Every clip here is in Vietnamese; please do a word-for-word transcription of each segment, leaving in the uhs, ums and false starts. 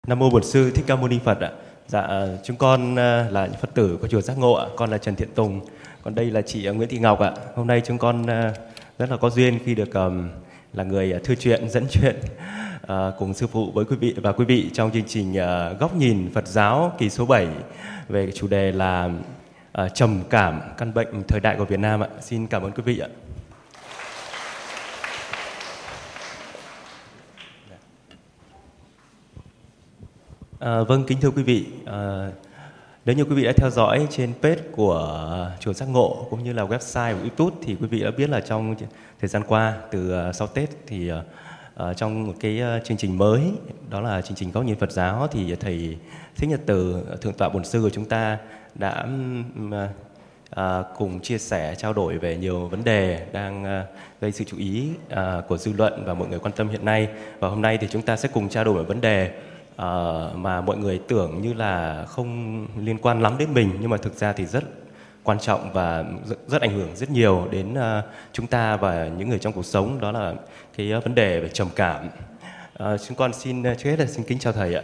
Nam mô Bổn Sư Thích Ca Mâu Ni Phật ạ. Dạ, chúng con là Phật tử của chùa Giác Ngộ ạ. Con là Trần Thiện Tùng. Còn đây là chị Nguyễn Thị Ngọc ạ. Hôm nay chúng con rất là có duyên khi được um, là người thư chuyện, dẫn chuyện uh, cùng sư phụ với quý vị và quý vị trong chương trình uh, Góc Nhìn Phật Giáo kỳ số bảy về chủ đề là uh, trầm cảm, căn bệnh thời đại của Việt Nam ạ. Xin cảm ơn quý vị ạ. À, vâng, kính thưa quý vị, à, nếu như quý vị đã theo dõi trên page của chùa Giác Ngộ cũng như là website của YouTube thì quý vị đã biết là trong thời gian qua từ uh, sau Tết thì uh, uh, trong một cái uh, chương trình mới, đó là chương trình Góc Nhìn Phật Giáo, thì thầy Thích Nhật Từ, Thượng tọa Bổn Sư của chúng ta đã uh, uh, cùng chia sẻ, trao đổi về nhiều vấn đề đang uh, gây sự chú ý uh, của dư luận và mọi người quan tâm hiện nay. Và hôm nay thì chúng ta sẽ cùng trao đổi về vấn đề Uh, mà mọi người tưởng như là không liên quan lắm đến mình, nhưng mà thực ra thì rất quan trọng và rất, rất ảnh hưởng rất nhiều đến uh, chúng ta và những người trong cuộc sống, đó là cái uh, vấn đề về trầm cảm. Uh, chúng con xin uh, trước hết là xin kính chào thầy ạ.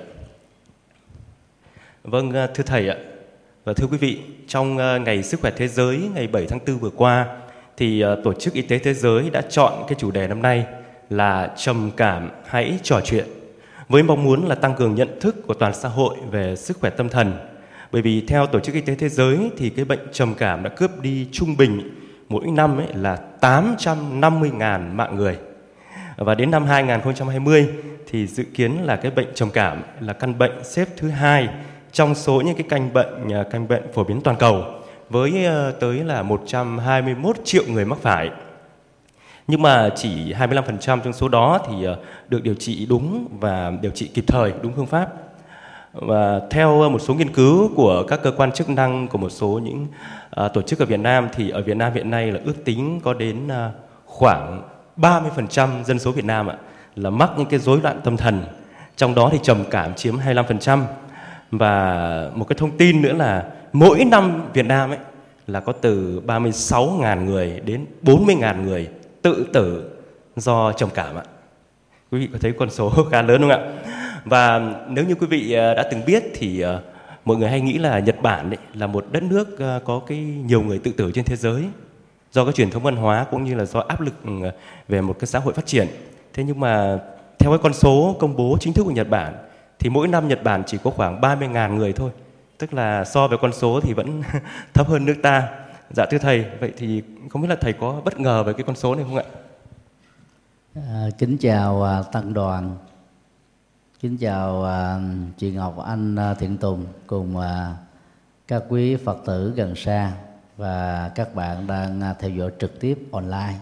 Vâng, uh, thưa thầy ạ, và thưa quý vị, trong uh, ngày sức khỏe thế giới ngày bảy tháng tư vừa qua thì uh, Tổ chức Y tế Thế giới đã chọn cái chủ đề năm nay là trầm cảm hãy trò chuyện, với mong muốn là tăng cường nhận thức của toàn xã hội về sức khỏe tâm thần. Bởi vì theo Tổ chức Y tế Thế giới thì cái bệnh trầm cảm đã cướp đi trung bình mỗi năm ấy là tám trăm năm mươi nghìn mạng người. Và đến năm hai không hai không thì dự kiến là cái bệnh trầm cảm là căn bệnh xếp thứ hai trong số những cái căn bệnh căn bệnh phổ biến toàn cầu, với tới là một trăm hai mươi mốt triệu người mắc phải. Nhưng mà chỉ hai mươi lăm phần trăm trong số đó thì được điều trị đúng và điều trị kịp thời, đúng phương pháp. Và theo một số nghiên cứu của các cơ quan chức năng của một số những uh, tổ chức ở Việt Nam thì ở Việt Nam hiện nay là ước tính có đến uh, khoảng ba mươi phần trăm dân số Việt Nam ạ, là mắc những cái rối loạn tâm thần. Trong đó thì trầm cảm chiếm hai mươi lăm phần trăm. Và một cái thông tin nữa là mỗi năm Việt Nam ấy là có từ ba mươi sáu nghìn người đến bốn mươi nghìn người tự tử do trầm cảm ạ. Quý vị có thấy con số khá lớn không ạ? Và nếu như quý vị đã từng biết thì uh, mọi người hay nghĩ là Nhật Bản ấy, là một đất nước uh, có cái nhiều người tự tử trên thế giới do cái truyền thống văn hóa cũng như là do áp lực uh, về một cái xã hội phát triển. Thế nhưng mà theo cái con số công bố chính thức của Nhật Bản thì mỗi năm Nhật Bản chỉ có khoảng ba mươi nghìn người thôi. Tức là so với con số thì vẫn thấp hơn nước ta. Dạ thưa thầy, vậy thì không biết là thầy có bất ngờ về cái con số này không ạ? À, kính chào à, tăng đoàn, kính chào à, chị Ngọc, anh à, Thiện Tùng cùng à, các quý Phật tử gần xa và các bạn đang à, theo dõi trực tiếp online.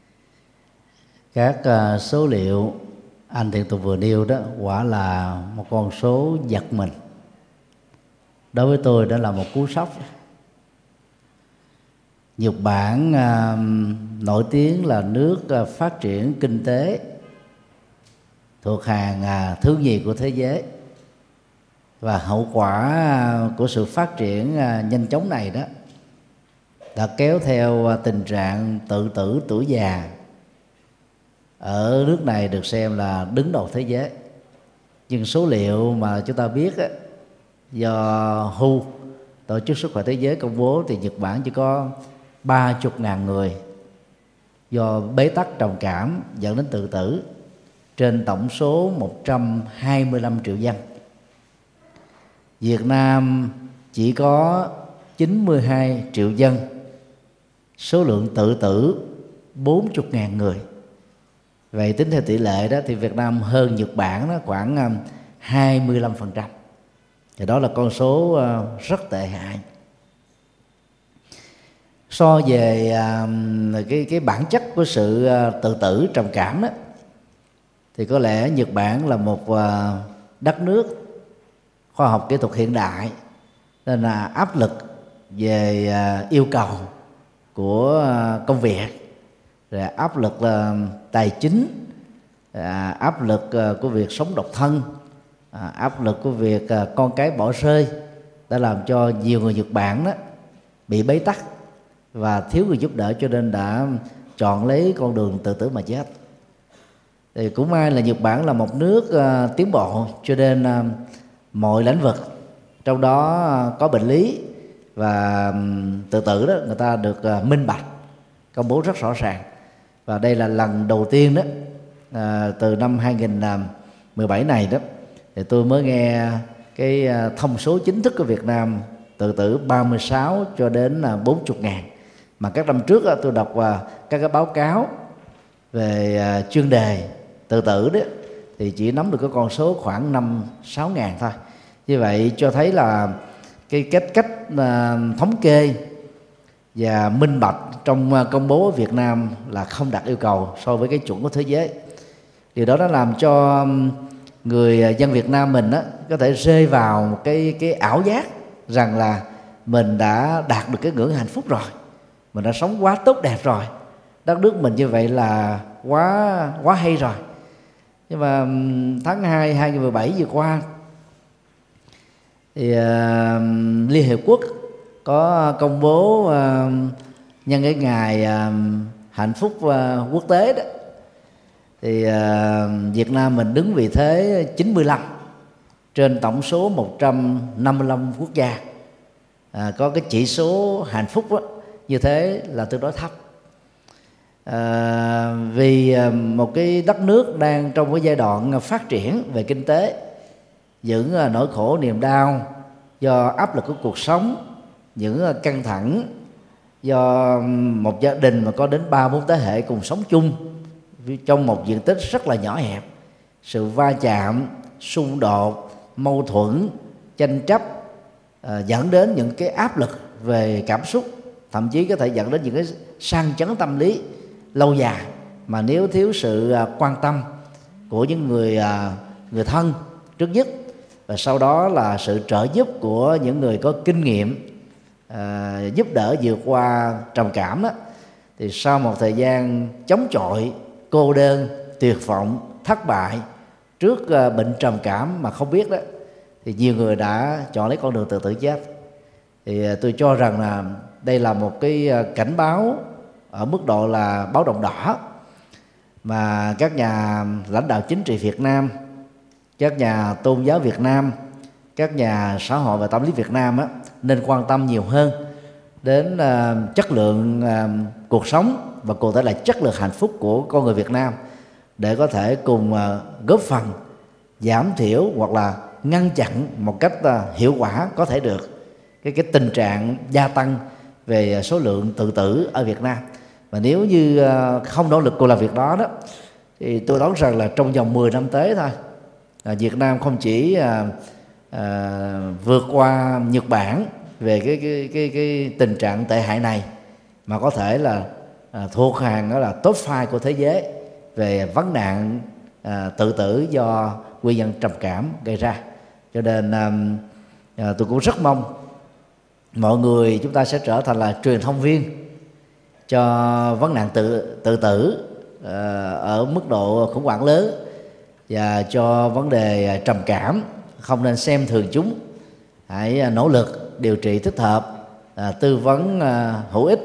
Các à, số liệu anh Thiện Tùng vừa nêu đó quả là một con số giật mình. Đối với tôi đó là một cú sốc. Nhật Bản à, nổi tiếng là nước à, phát triển kinh tế thuộc hàng à, thứ nhì của thế giới, và hậu quả à, của sự phát triển à, nhanh chóng này đó đã kéo theo à, tình trạng tự tử tuổi già ở nước này được xem là đứng đầu thế giới. Nhưng số liệu mà chúng ta biết á, do vê kép, Tổ chức Sức khỏe Thế giới công bố thì Nhật Bản chỉ có ba mươi ngàn người do bế tắc trầm cảm dẫn đến tự tử trên tổng số một trăm hai mươi lăm triệu dân. Việt Nam chỉ có chín mươi hai triệu dân, số lượng tự tử bốn mươi ngàn người. Vậy tính theo tỷ lệ đó thì Việt Nam hơn Nhật Bản đó khoảng hai mươi lăm phần trăm. Thì đó là con số rất tệ hại. So về uh, cái, cái bản chất của sự uh, tự tử trầm cảm đó, thì có lẽ Nhật Bản là một uh, đất nước khoa học kỹ thuật hiện đại, nên là áp lực về uh, yêu cầu của uh, công việc, rồi áp lực uh, tài chính, uh, áp lực uh, của việc sống độc thân, uh, áp lực của việc uh, con cái bỏ rơi đã làm cho nhiều người Nhật Bản đó bị bế tắc và thiếu người giúp đỡ, cho nên đã chọn lấy con đường tự tử mà chết. Thì cũng may là Nhật Bản là một nước uh, tiến bộ, cho nên uh, mọi lĩnh vực trong đó uh, có bệnh lý và um, tự tử đó, người ta được uh, minh bạch, công bố rất rõ ràng. Và đây là lần đầu tiên đó, uh, từ năm hai nghìn mười bảy này đó, thì tôi mới nghe cái uh, thông số chính thức của Việt Nam tự tử ba mươi sáu cho đến uh, bốn mươi ngàn. Mà các năm trước uh, tôi đọc uh, các cái báo cáo về uh, chuyên đề tự tử đó, thì chỉ nắm được cái con số khoảng năm sáu ngàn thôi. Như vậy cho thấy là cái cách cách uh, thống kê và minh bạch trong uh, công bố ở Việt Nam là không đạt yêu cầu so với cái chuẩn của thế giới. Điều đó đã làm cho người dân Việt Nam mình đó, có thể rơi vào một cái cái ảo giác rằng là mình đã đạt được cái ngưỡng hạnh phúc rồi, mình đã sống quá tốt đẹp rồi, đất nước mình như vậy là quá quá hay rồi. Nhưng mà tháng hai hai nghìn mười bảy vừa qua thì uh, Liên Hiệp Quốc có công bố uh, nhân cái ngày uh, hạnh phúc uh, quốc tế đó, thì uh, Việt Nam mình đứng vị thế chín mươi lăm trên tổng số một trăm năm mươi lăm quốc gia. À, có cái chỉ số hạnh phúc đó, như thế là tương đối thấp. À, vì một cái đất nước đang trong cái giai đoạn phát triển về kinh tế, những nỗi khổ niềm đau do áp lực của cuộc sống, những căng thẳng do một gia đình mà có đến ba bốn thế hệ cùng sống chung trong một diện tích rất là nhỏ hẹp, sự va chạm, xung đột, mâu thuẫn, tranh chấp à, dẫn đến những cái áp lực về cảm xúc, thậm chí có thể dẫn đến những cái sang chấn tâm lý lâu dài. Mà nếu thiếu sự à, quan tâm của những người à, người thân trước nhất, và sau đó là sự trợ giúp của những người có kinh nghiệm à, giúp đỡ vượt qua trầm cảm đó, thì sau một thời gian chống chọi, cô đơn, tuyệt vọng, thất bại trước uh, bệnh trầm cảm mà không biết đó, thì nhiều người đã chọn lấy con đường tự tử chết. Thì uh, tôi cho rằng là đây là một cái uh, cảnh báo ở mức độ là báo động đỏ, mà các nhà lãnh đạo chính trị Việt Nam, các nhà tôn giáo Việt Nam, các nhà xã hội và tâm lý Việt Nam á, nên quan tâm nhiều hơn đến uh, chất lượng uh, cuộc sống, và cụ thể là chất lượng hạnh phúc của con người Việt Nam, để có thể cùng uh, góp phần giảm thiểu hoặc là ngăn chặn một cách uh, hiệu quả có thể được cái cái tình trạng gia tăng về số lượng tự tử ở Việt Nam. Và nếu như uh, không nỗ lực cùng làm việc đó đó, thì tôi đoán rằng là trong vòng mười năm tới thôi, uh, Việt Nam không chỉ uh, uh, vượt qua Nhật Bản về cái cái cái cái tình trạng tệ hại này, mà có thể là à, thuộc hàng đó là top năm của thế giới về vấn nạn à, tự tử do nguyên nhân trầm cảm gây ra. Cho nên à, à, tôi cũng rất mong mọi người chúng ta sẽ trở thành là truyền thông viên cho vấn nạn tự tự tử à, ở mức độ khủng hoảng lớn, và cho vấn đề trầm cảm không nên xem thường chúng, hãy à, nỗ lực điều trị thích hợp, à, tư vấn à, hữu ích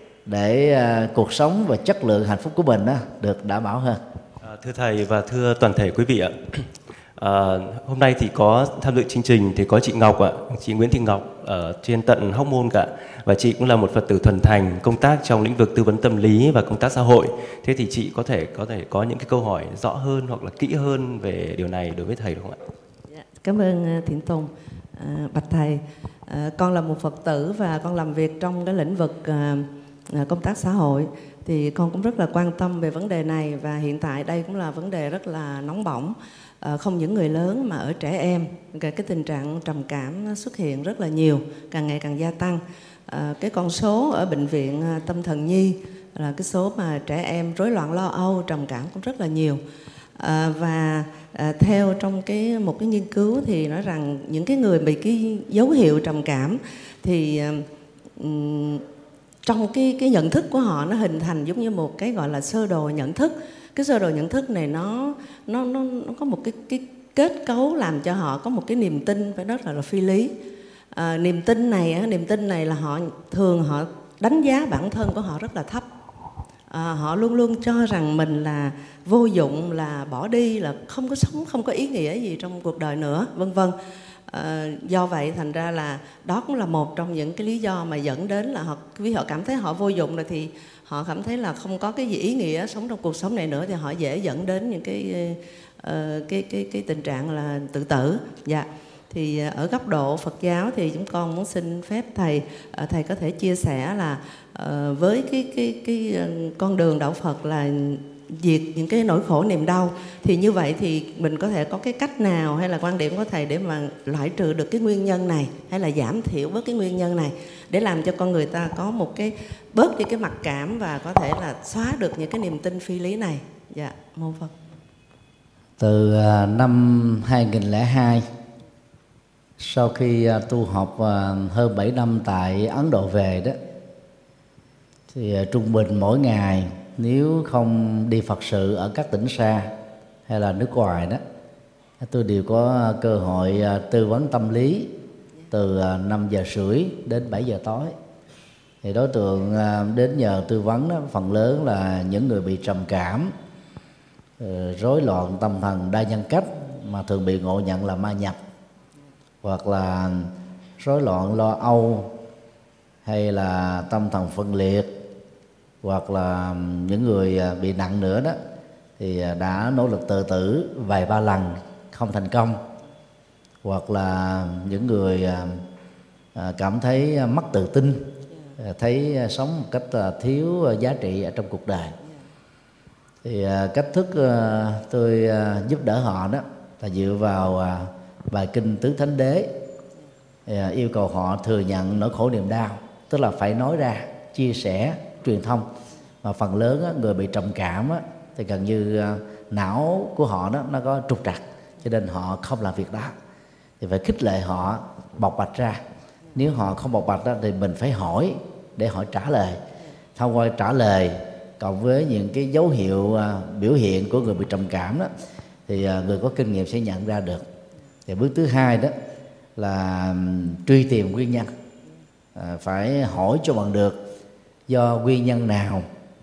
để à, cuộc sống và chất lượng hạnh phúc của mình á, được đảm bảo hơn. À, thưa thầy và thưa toàn thể quý vị ạ, à, hôm nay thì có tham dự chương trình thì có chị Ngọc ạ, chị Nguyễn Thị Ngọc ở trên tận Hóc Môn cả, và chị cũng là một Phật tử thuần thành công tác trong lĩnh vực tư vấn tâm lý và công tác xã hội. Thế thì chị có thể có thể có những cái câu hỏi rõ hơn hoặc là kỹ hơn về điều này đối với thầy đúng không ạ? Dạ, cảm ơn Thiện Tùng. À, bạch thầy, à, con là một Phật tử và con làm việc trong cái lĩnh vực à, công tác xã hội, thì con cũng rất là quan tâm về vấn đề này, và hiện tại đây cũng là vấn đề rất là nóng bỏng, à, không những người lớn mà ở trẻ em cái, cái tình trạng trầm cảm nó xuất hiện rất là nhiều, càng ngày càng gia tăng. À, cái con số ở bệnh viện tâm thần Nhi là cái số mà trẻ em rối loạn lo âu, trầm cảm cũng rất là nhiều. À, và à, theo trong cái một cái nghiên cứu thì nói rằng những cái người bị cái dấu hiệu trầm cảm thì um, trong cái cái nhận thức của họ nó hình thành giống như một cái gọi là sơ đồ nhận thức. Cái sơ đồ nhận thức này nó nó nó, nó có một cái cái kết cấu làm cho họ có một cái niềm tin phải rất là, là phi lý. À, niềm tin này niềm tin này là họ thường họ đánh giá bản thân của họ rất là thấp. À, họ luôn luôn cho rằng mình là vô dụng, là bỏ đi, là không có sống, không có ý nghĩa gì trong cuộc đời nữa, vân vân. À, do vậy thành ra là đó cũng là một trong những cái lý do mà dẫn đến là họ, vì họ cảm thấy họ vô dụng rồi thì họ cảm thấy là không có cái gì ý nghĩa sống trong cuộc sống này nữa, thì họ dễ dẫn đến những cái uh, cái cái cái tình trạng là tự tử. Dạ. Thì ở góc độ Phật giáo thì chúng con muốn xin phép thầy, thầy có thể chia sẻ là uh, với cái cái cái con đường đạo Phật là diệt những cái nỗi khổ niềm đau, thì như vậy thì mình có thể có cái cách nào hay là quan điểm của thầy để mà loại trừ được cái nguyên nhân này, hay là giảm thiểu bớt cái nguyên nhân này để làm cho con người ta có một cái bớt đi cái mặc cảm và có thể là xóa được những cái niềm tin phi lý này. Dạ, mô Phật. Từ uh, năm hai nghìn lẻ hai, sau khi uh, tu học uh, hơn bảy năm tại Ấn Độ về đó, thì uh, trung bình mỗi ngày nếu không đi Phật sự ở các tỉnh xa hay là nước ngoài đó, tôi đều có cơ hội uh, tư vấn tâm lý từ uh, năm giờ rưỡi đến bảy giờ tối. Thì đối tượng uh, đến nhờ tư vấn đó, phần lớn là những người bị trầm cảm, uh, rối loạn tâm thần đa nhân cách mà thường bị ngộ nhận là ma nhập, hoặc là rối loạn lo âu, hay là tâm thần phân liệt, hoặc là những người bị nặng nữa đó thì đã nỗ lực tự tử vài ba lần không thành công, hoặc là những người cảm thấy mất tự tin, thấy sống một cách thiếu giá trị ở trong cuộc đời. Thì cách thức tôi giúp đỡ họ đó là dựa vào bài kinh Tứ Thánh Đế, yêu cầu họ thừa nhận nỗi khổ niềm đau, tức là phải nói ra, chia sẻ, truyền thông. Mà phần lớn á, người bị trầm cảm á, thì gần như à, não của họ đó nó có trục trặc, cho nên họ không làm việc đó. Thì phải khích lệ họ bộc bạch ra. Nếu họ không bộc bạch đó, thì mình phải hỏi để họ trả lời. Thông qua trả lời cộng với những cái dấu hiệu à, biểu hiện của người bị trầm cảm đó, thì à, người có kinh nghiệm sẽ nhận ra được. Thì bước thứ hai đó là um, truy tìm nguyên nhân. À, phải hỏi cho bằng được do nguyên nhân nào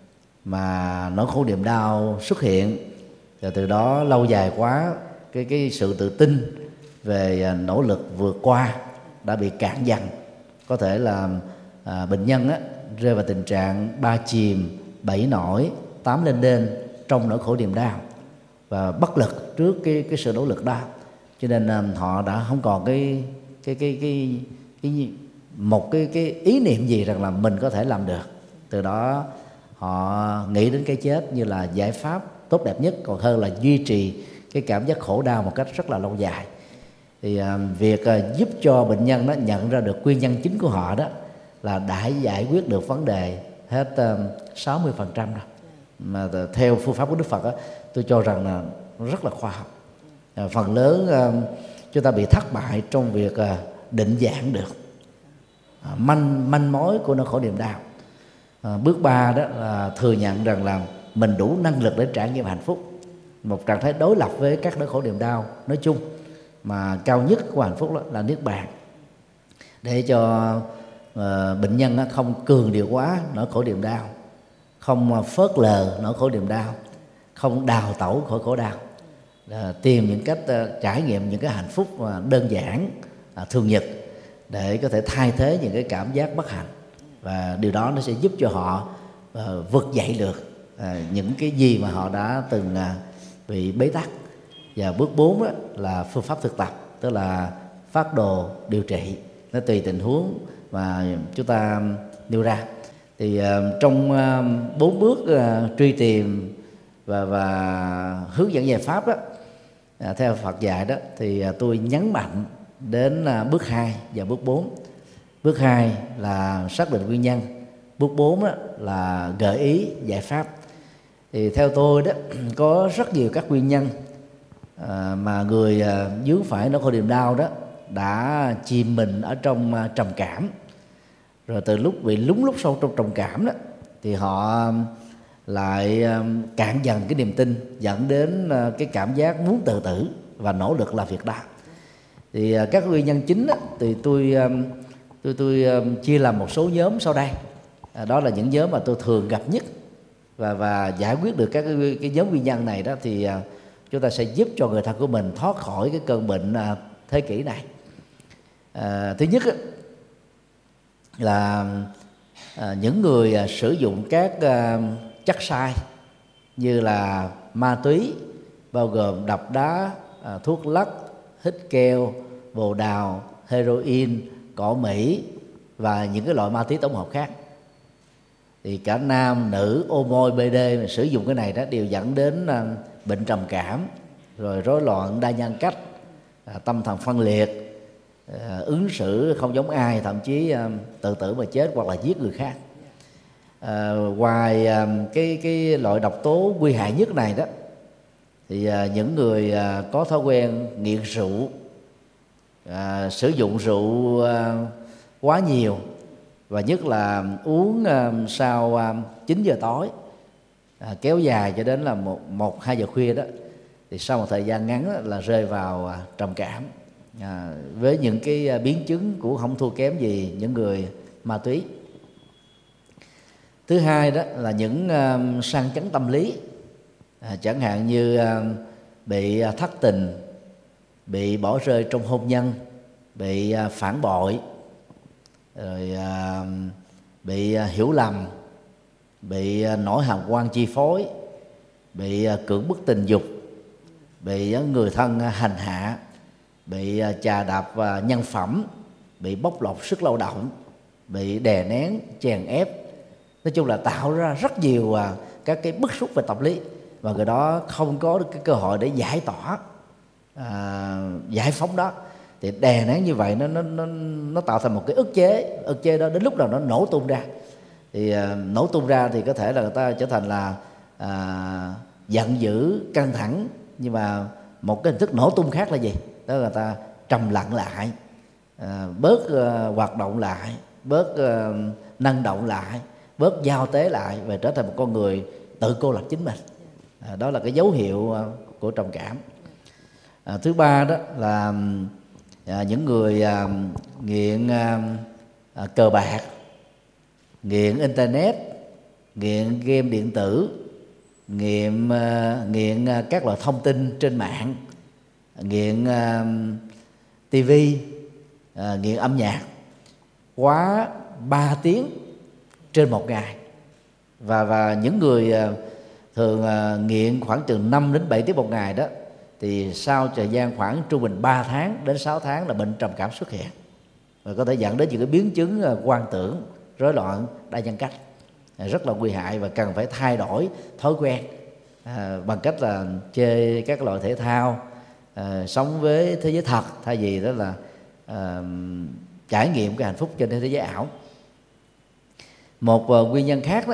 mà nỗi khổ niềm đau xuất hiện, và từ đó lâu dài quá cái cái sự tự tin về nỗ lực vượt qua đã bị cạn dần. Có thể là à, bệnh nhân á, rơi vào tình trạng ba chìm bảy nổi tám lên đên trong nỗi khổ niềm đau và bất lực trước cái cái sự nỗ lực đó, cho nên à, họ đã không còn cái cái cái cái, cái một cái cái ý niệm gì rằng là mình có thể làm được. Từ đó họ nghĩ đến cái chết như là giải pháp tốt đẹp nhất, còn hơn là duy trì cái cảm giác khổ đau một cách rất là lâu dài. Thì à, việc à, giúp cho bệnh nhân đó nhận ra được nguyên nhân chính của họ đó là đã giải quyết được vấn đề hết à, sáu mươi phần trăm rồi. Mà theo phương pháp của Đức Phật đó, tôi cho rằng là rất là khoa học. À, phần lớn à, chúng ta bị thất bại trong việc à, định dạng được à, manh manh mối của nỗi khổ niềm đau. À, bước ba đó là thừa nhận rằng là mình đủ năng lực để trải nghiệm hạnh phúc, một trạng thái đối lập với các nỗi khổ niềm đau nói chung, mà cao nhất của hạnh phúc đó là niết bàn, để cho uh, bệnh nhân đó không cường điệu quá nỗi khổ niềm đau, không phớt lờ nỗi khổ niềm đau, không đào tẩu khỏi khổ đau, à, tìm những cách uh, trải nghiệm những cái hạnh phúc uh, đơn giản, uh, thường nhật, để có thể thay thế những cái cảm giác bất hạnh. Và điều đó nó sẽ giúp cho họ uh, vực dậy được uh, những cái gì mà họ đã từng uh, bị bế tắc. Và bước bốn đó là phương pháp thực tập, tức là phác đồ điều trị, nó tùy tình huống mà chúng ta nêu ra. Thì uh, trong uh, bốn bước uh, truy tìm và, và hướng dẫn giải pháp đó, uh, theo Phật dạy đó, thì uh, tôi nhấn mạnh đến uh, bước hai và bước bốn. Bước hai là xác định nguyên nhân, bước bốn đó là gợi ý giải pháp. Thì theo tôi đó, có rất nhiều các nguyên nhân à, mà người à, vướng phải nỗi khổ niềm đau đó đã chìm mình ở trong à, trầm cảm. Rồi từ lúc bị lún lút sâu trong trầm cảm đó, thì họ lại à, cạn dần cái niềm tin, dẫn đến à, cái cảm giác muốn tự tử và nỗ lực làm việc đó. Thì à, các nguyên nhân chính đó, thì tôi à, tôi tôi uh, chia làm một số nhóm sau đây. À, đó là những nhóm mà tôi thường gặp nhất và và giải quyết được các cái, cái nhóm nguyên nhân này đó, thì uh, chúng ta sẽ giúp cho người thân của mình thoát khỏi cái cơn bệnh uh, thế kỷ này. Uh, thứ nhất là uh, những người uh, sử dụng các uh, chất sai như là ma túy, bao gồm đập đá, uh, thuốc lắc, hít keo, bồ đào, heroin, cỏ Mỹ và những cái loại ma túy tổng hợp khác, thì cả nam nữ, ô môi, bê đê mà sử dụng cái này đó đều dẫn đến uh, bệnh trầm cảm, rồi rối loạn đa nhân cách, uh, tâm thần phân liệt, uh, ứng xử không giống ai, thậm chí uh, tự tử mà chết hoặc là giết người khác. Uh, ngoài uh, cái cái loại độc tố nguy hại nhất này đó, thì uh, những người uh, có thói quen nghiện rượu, uh, sử dụng rượu uh, quá nhiều, và nhất là uống uh, sau uh, chín giờ tối, uh, kéo dài cho đến là một, một hai giờ khuya đó, thì sau một thời gian ngắn đó, là rơi vào uh, trầm cảm, uh, với những cái uh, biến chứng cũng không thua kém gì những người ma túy. Thứ hai đó là những uh, sang chấn tâm lý, à, chẳng hạn như uh, bị uh, thất tình, bị bỏ rơi trong hôn nhân, bị uh, phản bội, rồi uh, bị uh, hiểu lầm, bị uh, nỗi hàm quan chi phối, bị uh, cưỡng bức tình dục, bị uh, người thân uh, hành hạ, bị uh, chà đạp uh, nhân phẩm, bị bóc lột sức lao động, bị đè nén, chèn ép. Nói chung là tạo ra rất nhiều uh, các cái bức xúc về tâm lý, và người đó không có được cái cơ hội để giải tỏa, uh, giải phóng đó. Thì đè nén như vậy nó nó nó nó tạo thành một cái ức chế, ức chế đó đến lúc nào nó nổ tung ra, thì uh, nổ tung ra thì có thể là người ta trở thành là uh, giận dữ, căng thẳng, nhưng mà một cái hình thức nổ tung khác là gì? Đó là người ta trầm lặng lại, uh, bớt uh, hoạt động lại, bớt uh, năng động lại, bớt giao tế lại, và trở thành một con người tự cô lập chính mình. À, đó là cái dấu hiệu uh, của trầm cảm. À, thứ ba đó là À, những người à, nghiện à, à, cờ bạc, nghiện internet, nghiện game điện tử, nghiện à, nghiện à, các loại thông tin trên mạng, nghiện à, tivi, à, nghiện âm nhạc quá ba tiếng trên một ngày, và và những người à, thường à, nghiện khoảng từ năm đến bảy tiếng một ngày đó, thì sau thời gian khoảng trung bình ba tháng đến sáu tháng là bệnh trầm cảm xuất hiện, và có thể dẫn đến những cái biến chứng hoang tưởng, rối loạn đa nhân cách rất là nguy hại, và cần phải thay đổi thói quen à, bằng cách là chơi các loại thể thao, à, sống với thế giới thật thay vì đó là à, trải nghiệm cái hạnh phúc trên thế giới ảo. Một uh, nguyên nhân khác đó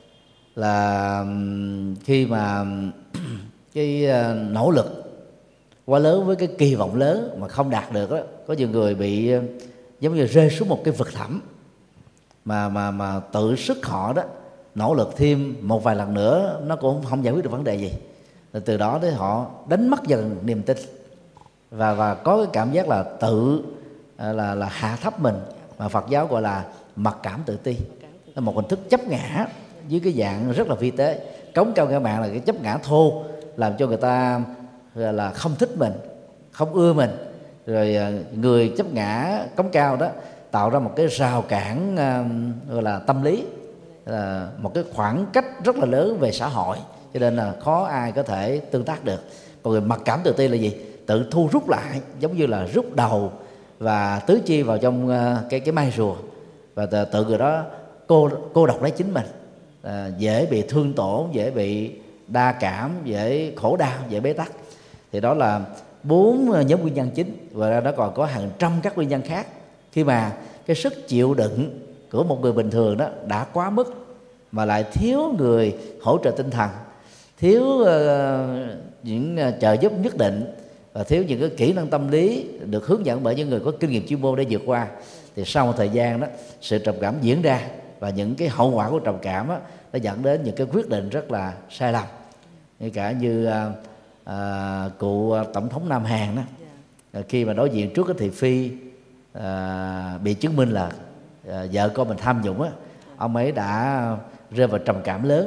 là khi mà cái uh, nỗ lực quá lớn với cái kỳ vọng lớn mà không đạt được đó, có nhiều người bị uh, giống như rơi xuống một cái vực thẳm, mà mà mà tự sức họ đó nỗ lực thêm một vài lần nữa nó cũng không giải quyết được vấn đề gì. Rồi từ đó đến họ đánh mất dần niềm tin, và và có cái cảm giác là tự là là hạ thấp mình, mà Phật giáo gọi là mặc cảm tự ti, là một hình thức chấp ngã dưới cái dạng rất là vi tế. Cống cao ngã mạn là cái chấp ngã thô, làm cho người ta là không thích mình, không ưa mình. Rồi người chấp ngã cống cao đó tạo ra một cái rào cản gọi là tâm lý, là một cái khoảng cách rất là lớn về xã hội, cho nên là khó ai có thể tương tác được. Còn người mặc cảm tự ti là gì? Tự thu rút lại, giống như là rút đầu và tứ chi vào trong cái cái mai rùa, và tự, tự người đó cô cô độc lấy chính mình, à, dễ bị thương tổn, dễ bị đa cảm, dễ khổ đau, dễ bế tắc. Thì đó là bốn nhóm nguyên nhân chính, và ra đó còn có hàng trăm các nguyên nhân khác. Khi mà cái sức chịu đựng của một người bình thường đó đã quá mức, mà lại thiếu người hỗ trợ tinh thần, thiếu uh, những trợ giúp nhất định, và thiếu những cái kỹ năng tâm lý được hướng dẫn bởi những người có kinh nghiệm chuyên môn để vượt qua, thì sau một thời gian đó sự trầm cảm diễn ra, và những cái hậu quả của trầm cảm đó, nó dẫn đến những cái quyết định rất là sai lầm. Ngay cả như uh, uh, cụ tổng thống Nam Hàn đó, uh, khi mà đối diện trước cái thị phi uh, bị chứng minh là uh, vợ con mình tham nhũng á, ông ấy đã rơi vào trầm cảm lớn,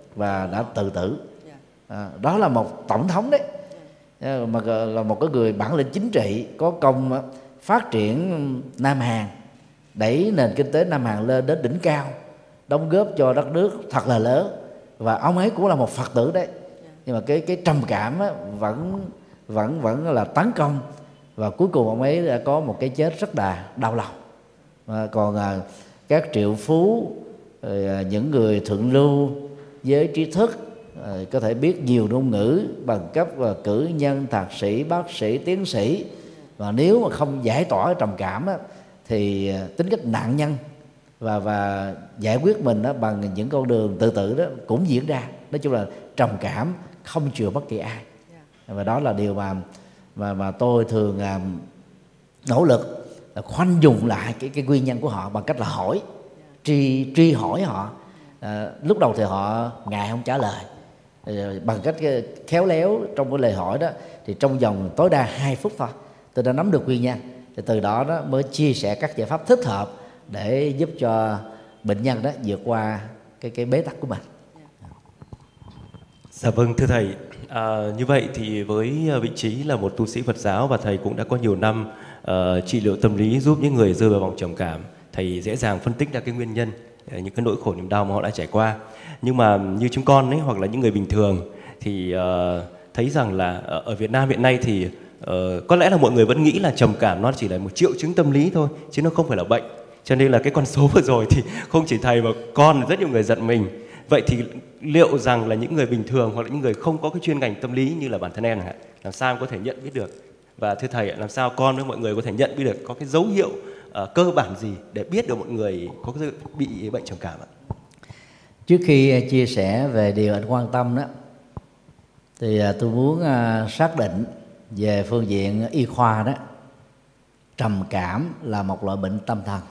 và đã tự tử. À, đó là một tổng thống đấy, mà là một cái người bản lĩnh chính trị, có công phát triển Nam Hàn, đẩy nền kinh tế Nam Hàn lên đến đỉnh cao, đóng góp cho đất nước thật là lớn. Và ông ấy cũng là một Phật tử đấy, nhưng mà cái cái trầm cảm á, vẫn vẫn vẫn là tấn công, và cuối cùng ông ấy đã có một cái chết rất là đau lòng. À, còn à, các triệu phú, rồi, à, những người thượng lưu, giới trí thức, à, có thể biết nhiều ngôn ngữ, bằng cấp và cử nhân, thạc sĩ, bác sĩ, tiến sĩ, và nếu mà không giải tỏa trầm cảm á, thì tính cách nạn nhân và và giải quyết mình đó bằng những con đường tự tử đó cũng diễn ra. Nói chung là trầm cảm không chừa bất kỳ ai, và đó là điều mà mà mà tôi thường à, nỗ lực là khoanh dùng lại cái cái nguyên nhân của họ bằng cách là hỏi, truy truy hỏi họ. À, lúc đầu thì họ ngại không trả lời, à, bằng cách khéo léo trong cái lời hỏi đó thì trong vòng tối đa hai phút thôi tôi đã nắm được nguyên nhân, thì từ đó đó mới chia sẻ các giải pháp thích hợp để giúp cho bệnh nhân đó vượt qua cái cái bế tắc của mình. Dạ vâng, thưa thầy, à, như vậy thì với vị trí là một tu sĩ Phật giáo và thầy cũng đã có nhiều năm uh, trị liệu tâm lý giúp những người rơi vào vòng trầm cảm, thầy dễ dàng phân tích ra cái nguyên nhân, những cái nỗi khổ niềm đau mà họ đã trải qua. Nhưng mà như chúng con ấy, hoặc là những người bình thường thì uh, thấy rằng là ở Việt Nam hiện nay thì uh, có lẽ là mọi người vẫn nghĩ là trầm cảm nó chỉ là một triệu chứng tâm lý thôi, chứ nó không phải là bệnh. Cho nên là cái con số vừa rồi thì không chỉ thầy mà con, rất nhiều người giận mình. Vậy thì liệu rằng là những người bình thường hoặc là những người không có cái chuyên ngành tâm lý như là bản thân em chẳng hạn, làm sao có thể nhận biết được? Và thưa thầy, làm sao con với mọi người có thể nhận biết được có cái dấu hiệu uh, cơ bản gì để biết được mọi người có cái bị bệnh trầm cảm ạ? Trước khi chia sẻ về điều anh quan tâm đó, thì tôi muốn xác định về phương diện y khoa đó, trầm cảm là một loại bệnh tâm thần.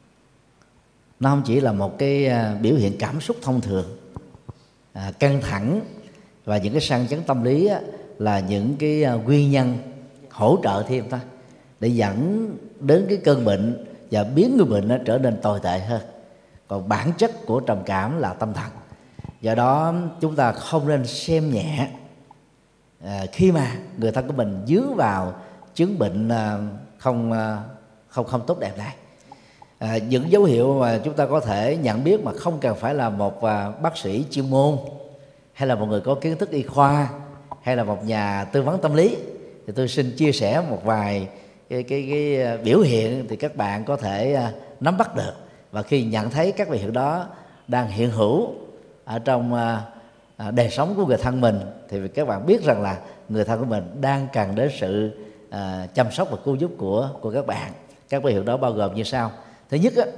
Nó không chỉ là một cái biểu hiện cảm xúc thông thường, à, căng thẳng và những cái sang chấn tâm lý á, là những cái nguyên nhân hỗ trợ thêm ta để dẫn đến cái cơn bệnh và biến người bệnh nó trở nên tồi tệ hơn. Còn bản chất của trầm cảm là tâm thần. Do đó chúng ta không nên xem nhẹ à, khi mà người thân của mình dướng vào chứng bệnh à, không à, không không tốt đẹp này. À, những dấu hiệu mà chúng ta có thể nhận biết mà không cần phải là một à, bác sĩ chuyên môn, hay là một người có kiến thức y khoa, hay là một nhà tư vấn tâm lý, thì tôi xin chia sẻ một vài cái, cái, cái biểu hiện thì các bạn có thể à, nắm bắt được. Và khi nhận thấy các biểu hiện đó đang hiện hữu ở trong à, à, đời sống của người thân mình, thì các bạn biết rằng là người thân của mình đang cần đến sự à, chăm sóc và cứu giúp của của các bạn. Các biểu hiện đó bao gồm như sau. Thứ nhất á,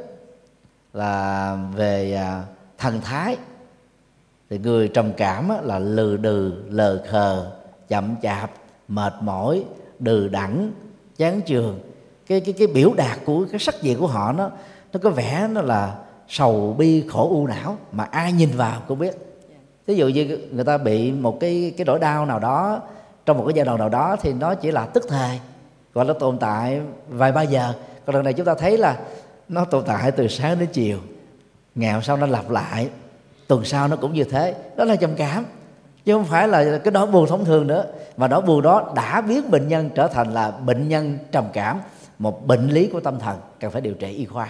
là về à, thần thái. Thì người trầm cảm á, là lừ đừ, lờ khờ, chậm chạp, mệt mỏi, đừ đẫn, chán chường. Cái cái cái biểu đạt của cái sắc diện của họ nó nó có vẻ nó là sầu bi khổ u não, mà ai nhìn vào cũng biết. Ví dụ như người ta bị một cái cái nỗi đau nào đó trong một cái giai đoạn nào đó thì nó chỉ là tức thời, gọi nó tồn tại vài ba giờ. Còn lần này chúng ta thấy là nó tồn tại từ sáng đến chiều, ngày hôm sau nó lặp lại, tuần sau nó cũng như thế. Đó là trầm cảm, chứ không phải là cái nỗi buồn thông thường nữa. Mà nỗi buồn đó đã biến bệnh nhân trở thành là bệnh nhân trầm cảm, một bệnh lý của tâm thần cần phải điều trị y khoa.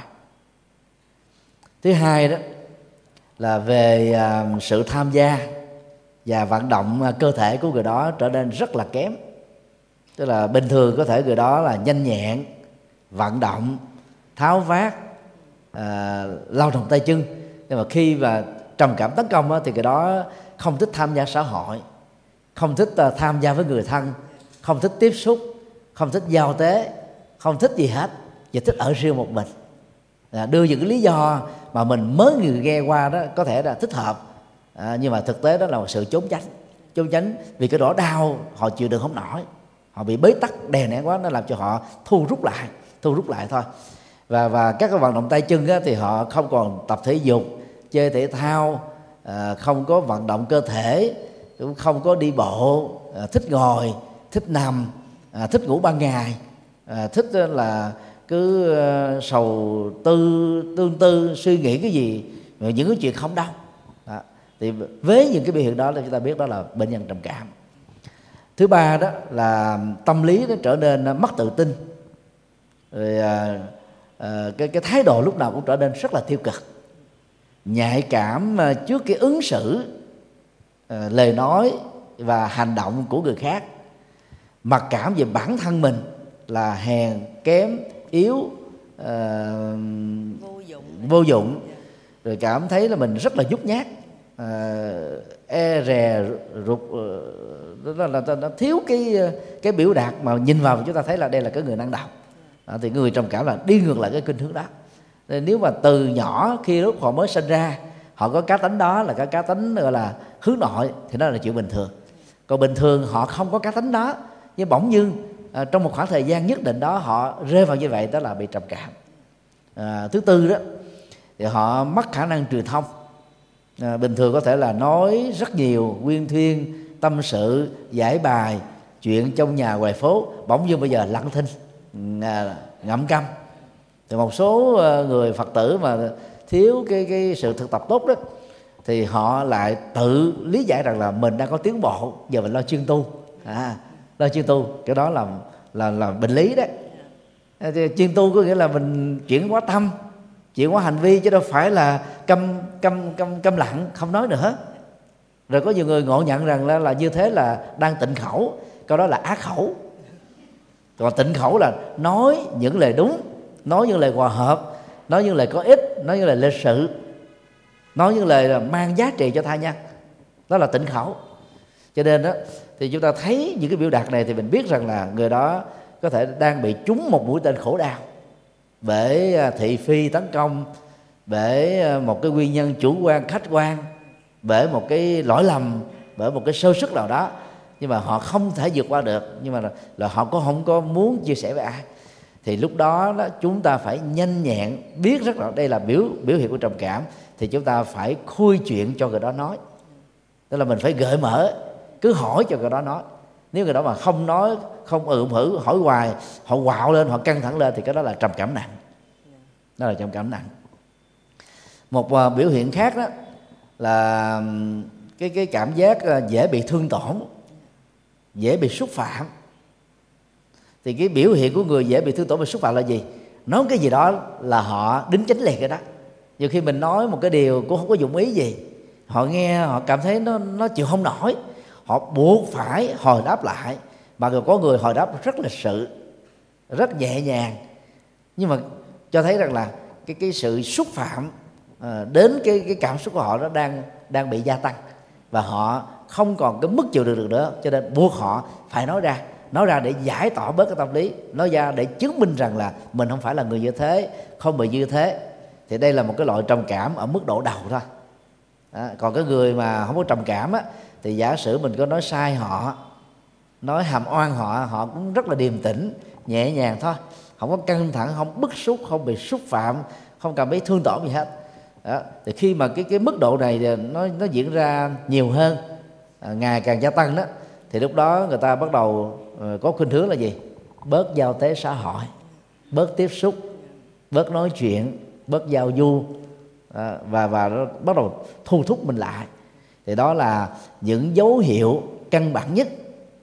Thứ hai đó là về uh, sự tham gia và vận động uh, cơ thể của người đó trở nên rất là kém. Tức là bình thường có thể người đó là nhanh nhẹn, vận động, tháo vát, uh, lao động tay chân. Nhưng mà khi mà trầm cảm tấn công đó, thì người đó không thích tham gia xã hội, không thích uh, tham gia với người thân, không thích tiếp xúc, không thích giao tế, không thích gì hết, chỉ thích ở riêng một mình. À, đưa những cái lý do mà mình mới người nghe qua đó có thể là thích hợp, à, nhưng mà thực tế đó là một sự trốn tránh. Trốn tránh vì cái nỗi đau họ chịu đựng không nổi, họ bị bế tắc đè nén quá, nó làm cho họ thu rút lại, thu rút lại thôi. Và và các cái vận động tay chân á, thì họ không còn tập thể dục, chơi thể thao, à, không có vận động cơ thể, cũng không có đi bộ, à, thích ngồi, thích nằm, à, thích ngủ ban ngày, à, thích là cứ uh, sầu tư tương tư suy nghĩ cái gì những cái chuyện không đâu. À, Thì với những cái biểu hiện đó là chúng ta biết đó là bệnh nhân trầm cảm. Thứ ba đó là tâm lý nó trở nên mất tự tin, rồi à, à, cái cái thái độ lúc nào cũng trở nên rất là tiêu cực, nhạy cảm trước cái ứng xử, à, lời nói và hành động của người khác, mặc cảm về bản thân mình là hèn kém, yếu, à, vô dụng, vô dụng, rồi cảm thấy là mình rất là nhút nhát, à, e rè rụt, nó là nó thiếu cái cái biểu đạt mà nhìn vào chúng ta thấy là đây là cái người năng động. À, thì người trầm cảm là đi ngược lại cái khuynh hướng đó. Nên nếu mà từ nhỏ khi lúc họ mới sinh ra họ có cá tính đó, là cái cá tính gọi là hướng nội, thì đó là chuyện bình thường. Còn bình thường họ không có cá tính đó, nhưng bỗng dưng à, trong một khoảng thời gian nhất định đó họ rơi vào như vậy, đó là bị trầm cảm. À, thứ tư đó thì họ mất khả năng truyền thông. À, bình thường có thể là nói rất nhiều, uyên thuyên, tâm sự, giải bài chuyện trong nhà ngoài phố, bỗng dưng bây giờ lặng thinh, à, ngậm câm. Thì một số người Phật tử mà thiếu cái cái sự thực tập tốt đó, thì họ lại tự lý giải rằng là mình đang có tiến bộ, giờ mình lo chuyên tu, à, lo chuyên tu, cái đó là là là bệnh lý đấy. Chuyên tu có nghĩa là mình chuyển hóa tâm, chuyển hóa hành vi, chứ đâu phải là câm câm câm câm lặng không nói nữa. Rồi có nhiều người ngộ nhận rằng là, là như thế là đang tịnh khẩu, câu đó là ác khẩu. Còn tịnh khẩu là nói những lời đúng, nói những lời hòa hợp, nói những lời có ích, nói những lời lịch sự, nói những lời là mang giá trị cho tha nhân, đó là tịnh khẩu. Cho nên đó thì chúng ta thấy những cái biểu đạt này thì mình biết rằng là người đó có thể đang bị trúng một mũi tên khổ đau bởi thị phi tấn công, bởi một cái nguyên nhân chủ quan khách quan, bởi một cái lỗi lầm, bởi một cái sơ suất nào đó, nhưng mà họ không thể vượt qua được, nhưng mà là, là họ có không có muốn chia sẻ với ai. Thì lúc đó, đó chúng ta phải nhanh nhẹn biết rất rõ đây là biểu biểu hiện của trầm cảm, thì chúng ta phải khui chuyện cho người đó nói. Tức là mình phải gợi mở, cứ hỏi cho người đó nói. Nếu người đó mà không nói, không ừm hử, hỏi hoài, họ quạo lên, họ căng thẳng lên, thì cái đó là trầm cảm nặng. Đó là trầm cảm nặng. Một uh, biểu hiện khác đó là cái cái cảm giác uh, dễ bị thương tổn, dễ bị xúc phạm. Thì cái biểu hiện của người dễ bị thương tổn và xúc phạm là gì? Nói cái gì đó là họ đính chính liền cái đó. Nhiều khi mình nói một cái điều cũng không có dụng ý gì, họ nghe họ cảm thấy nó nó chịu không nổi, họ buộc phải hồi đáp lại. Mà có người hồi đáp rất lịch sự, rất nhẹ nhàng, nhưng mà cho thấy rằng là cái cái sự xúc phạm à, đến cái cái cảm xúc của họ nó đang đang bị gia tăng, và họ không còn cái mức chịu đựng được nữa, cho nên buộc họ phải nói ra, nói ra để giải tỏa bớt cái tâm lý, nói ra để chứng minh rằng là mình không phải là người như thế, không bị như thế. Thì đây là một cái loại trầm cảm ở mức độ đầu thôi. Đó. Còn cái người mà không có trầm cảm á, thì giả sử mình có nói sai họ, nói hàm oan họ, họ cũng rất là điềm tĩnh, nhẹ nhàng thôi, không có căng thẳng, không bức xúc, không bị xúc phạm, không cảm thấy thương tổn gì hết. Đó. Thì khi mà cái cái mức độ này nó nó diễn ra nhiều hơn, à, ngày càng gia tăng đó, thì lúc đó người ta bắt đầu uh, có khuynh hướng là gì? Bớt giao tế xã hội, bớt tiếp xúc, bớt nói chuyện, bớt giao du, à, và và nó bắt đầu thu thúc mình lại. Thì đó là những dấu hiệu căn bản nhất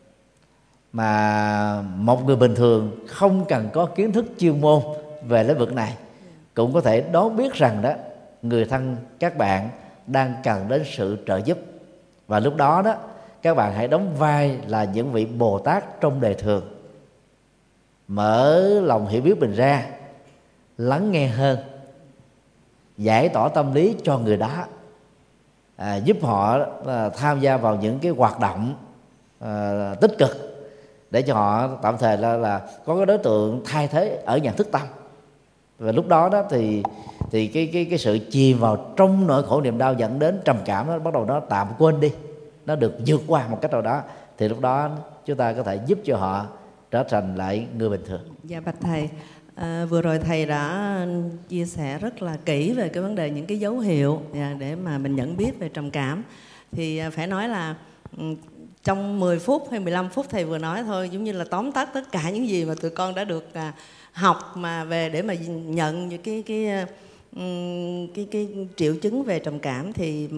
mà một người bình thường không cần có kiến thức chuyên môn về lĩnh vực này cũng có thể đoán biết rằng đó người thân các bạn đang cần đến sự trợ giúp. Và lúc đó đó các bạn hãy đóng vai là những vị Bồ Tát trong đời thường, mở lòng hiểu biết mình ra, lắng nghe hơn, giải tỏa tâm lý cho người đó, à, giúp họ à, tham gia vào những cái hoạt động à, tích cực, để cho họ tạm thời là, là có cái đối tượng thay thế ở nhận thức tâm. Và lúc đó đó thì thì cái cái cái sự chìm vào trong nỗi khổ niềm đau dẫn đến trầm cảm nó bắt đầu nó tạm quên đi, nó được vượt qua một cách nào đó, thì lúc đó chúng ta có thể giúp cho họ trở thành lại người bình thường. Dạ bạch thầy, à, vừa rồi thầy đã chia sẻ rất là kỹ về cái vấn đề những cái dấu hiệu để mà mình nhận biết về trầm cảm. Thì phải nói là trong mười phút hay mười lăm phút thầy vừa nói thôi, giống như là tóm tắt tất cả những gì mà tụi con đã được à, học mà về để mà nhận những cái cái cái, cái, cái triệu chứng về trầm cảm. Thì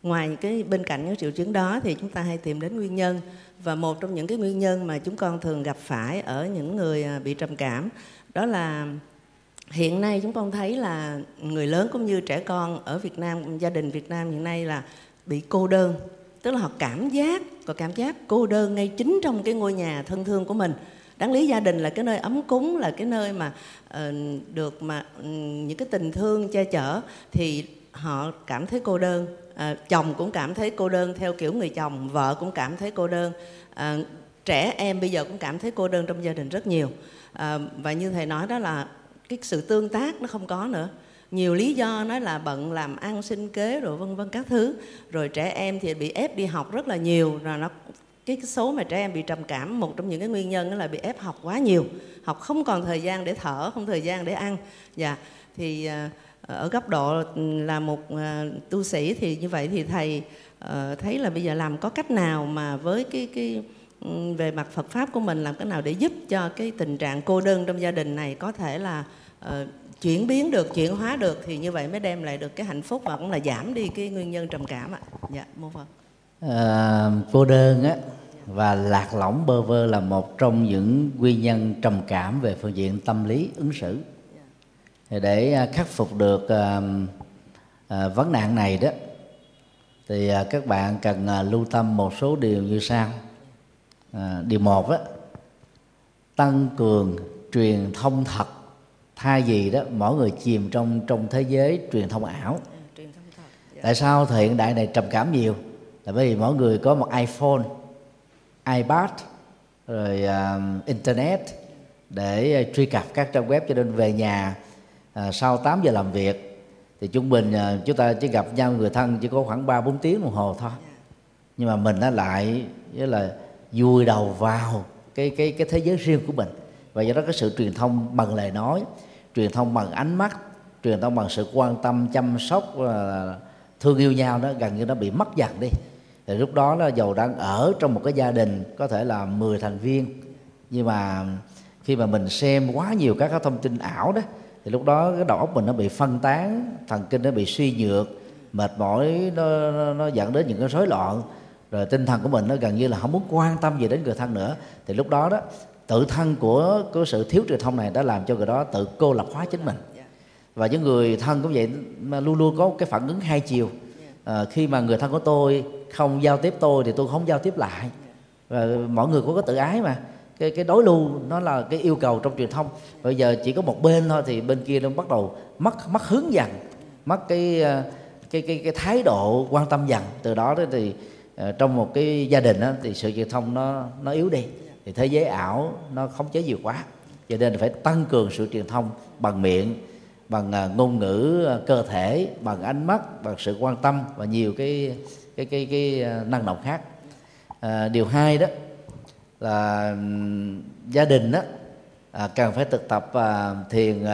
ngoài những cái bên cạnh những triệu chứng đó thì chúng ta hay tìm đến nguyên nhân, và một trong những cái nguyên nhân mà chúng con thường gặp phải ở những người bị trầm cảm đó là hiện nay chúng con thấy là người lớn cũng như trẻ con ở Việt Nam, gia đình Việt Nam hiện nay là bị cô đơn, tức là họ cảm giác có cảm giác cô đơn ngay chính trong cái ngôi nhà thân thương của mình. Đáng lý gia đình là cái nơi ấm cúng, là cái nơi mà uh, được mà uh, những cái tình thương che chở, thì họ cảm thấy cô đơn. À, chồng cũng cảm thấy cô đơn theo kiểu người chồng, vợ cũng cảm thấy cô đơn, à, trẻ em bây giờ cũng cảm thấy cô đơn trong gia đình rất nhiều. À, và như thầy nói đó là cái sự tương tác nó không có nữa. Nhiều lý do nói là bận làm ăn sinh kế rồi vân vân các thứ. Rồi trẻ em thì bị ép đi học rất là nhiều. Rồi nó cái số mà trẻ em bị trầm cảm, một trong những cái nguyên nhân đó là bị ép học quá nhiều, học không còn thời gian để thở, không thời gian để ăn. Dạ, thì ở góc độ là một tu sĩ thì như vậy thì thầy thấy là bây giờ làm có cách nào mà với cái cái về mặt Phật pháp của mình, làm cách nào để giúp cho cái tình trạng cô đơn trong gia đình này có thể là uh, chuyển biến được, chuyển hóa được, thì như vậy mới đem lại được cái hạnh phúc và cũng là giảm đi cái nguyên nhân trầm cảm ạ. Dạ, mô Phật. À, cô đơn á và lạc lõng bơ vơ là một trong những nguyên nhân trầm cảm về phương diện tâm lý ứng xử. Thì để khắc phục được à, à, vấn nạn này đó thì à, các bạn cần à, lưu tâm một số điều như sau. À, điều một đó, tăng cường truyền thông thật, thay vì đó mỗi người chìm trong trong thế giới truyền thông ảo. Tại sao thời hiện đại này trầm cảm nhiều? Là bởi vì mỗi người có một iPhone, iPad, rồi uh, internet để uh, truy cập các trang web, cho nên về nhà uh, sau tám giờ làm việc thì trung bình uh, chúng ta chỉ gặp nhau người thân chỉ có khoảng ba bốn tiếng đồng hồ thôi. Nhưng mà mình nó lại với là vùi đầu vào cái cái cái thế giới riêng của mình, và do đó cái sự truyền thông bằng lời nói, truyền thông bằng ánh mắt, truyền thông bằng sự quan tâm, chăm sóc, uh, thương yêu nhau đó gần như nó bị mất dần đi. Thì lúc đó là dầu đang ở trong một cái gia đình có thể là mười thành viên, nhưng mà khi mà mình xem quá nhiều các cái thông tin ảo đó thì lúc đó cái đầu óc mình nó bị phân tán, thần kinh nó bị suy nhược, mệt mỏi, nó, nó, nó dẫn đến những cái rối loạn, rồi tinh thần của mình nó gần như là không muốn quan tâm gì đến người thân nữa. Thì lúc đó đó tự thân của, của sự thiếu truyền thông này đã làm cho người đó tự cô lập hóa chính mình. Và những người thân cũng vậy, mà luôn luôn có cái phản ứng hai chiều. À, khi mà người thân của tôi không giao tiếp tôi thì tôi không giao tiếp lại. Và mọi người cũng có tự ái mà, cái cái đối lưu nó là cái yêu cầu trong truyền thông. Bây giờ chỉ có một bên thôi thì bên kia nó bắt đầu mất mất hướng dần, mất cái cái cái cái thái độ quan tâm dần. Từ đó thì uh, trong một cái gia đình đó, thì sự truyền thông nó nó yếu đi, thì thế giới ảo nó khống chế nhiều quá. Cho nên phải tăng cường sự truyền thông bằng miệng, bằng uh, ngôn ngữ uh, cơ thể, bằng ánh mắt, bằng sự quan tâm và nhiều cái cái cái cái uh, năng động khác. Uh, điều hai đó là um, gia đình đó uh, cần phải thực tập uh, thiền uh,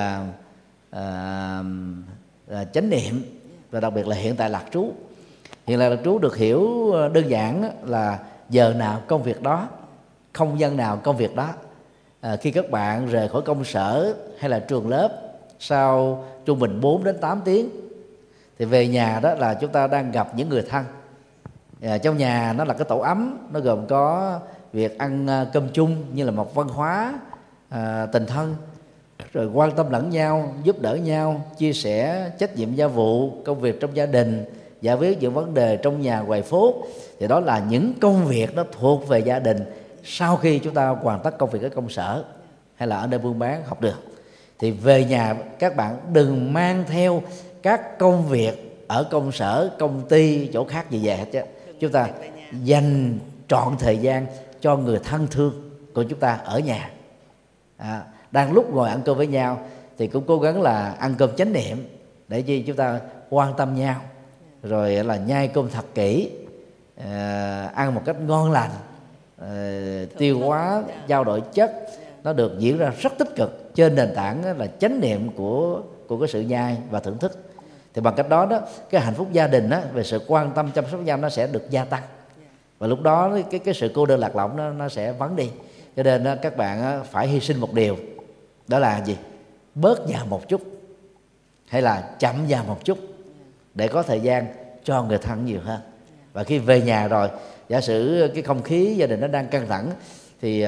uh, uh, chánh niệm, và đặc biệt là hiện tại lạc trú. Hiện tại lạc trú được hiểu đơn giản là giờ nào công việc đó, không gian nào công việc đó. À, khi các bạn rời khỏi công sở hay là trường lớp sau trung bình bốn đến tám tiếng thì về nhà đó là chúng ta đang gặp những người thân. À, trong nhà nó là cái tổ ấm, nó gồm có việc ăn cơm chung như là một văn hóa à, tình thân, rồi quan tâm lẫn nhau, giúp đỡ nhau, chia sẻ trách nhiệm gia vụ, công việc trong gia đình, giải quyết những vấn đề trong nhà ngoài phố. Thì đó là những công việc nó thuộc về gia đình sau khi chúng ta hoàn tất công việc ở công sở hay là ở nơi buôn bán học được. Thì về nhà các bạn đừng mang theo các công việc ở công sở, công ty, chỗ khác gì về hết chứ. Chúng ta dành trọn thời gian cho người thân thương của chúng ta ở nhà. À, đang lúc ngồi ăn cơm với nhau thì cũng cố gắng là ăn cơm chánh niệm, để chi chúng ta quan tâm nhau, rồi là nhai cơm thật kỹ, à, ăn một cách ngon lành, à, tiêu hóa, trao đổi chất nó được diễn ra rất tích cực trên nền tảng là chánh niệm của của cái sự nhai và thưởng thức. Thì bằng cách đó đó cái hạnh phúc gia đình đó, về sự quan tâm chăm sóc nhau nó sẽ được gia tăng, và lúc đó cái cái sự cô đơn lạc lõng nó nó sẽ vắng đi. Cho nên các bạn phải hy sinh một điều, đó là gì? Bớt già một chút hay là chậm già một chút để có thời gian cho người thân nhiều hơn. Và khi về nhà rồi, giả sử cái không khí gia đình nó đang căng thẳng, thì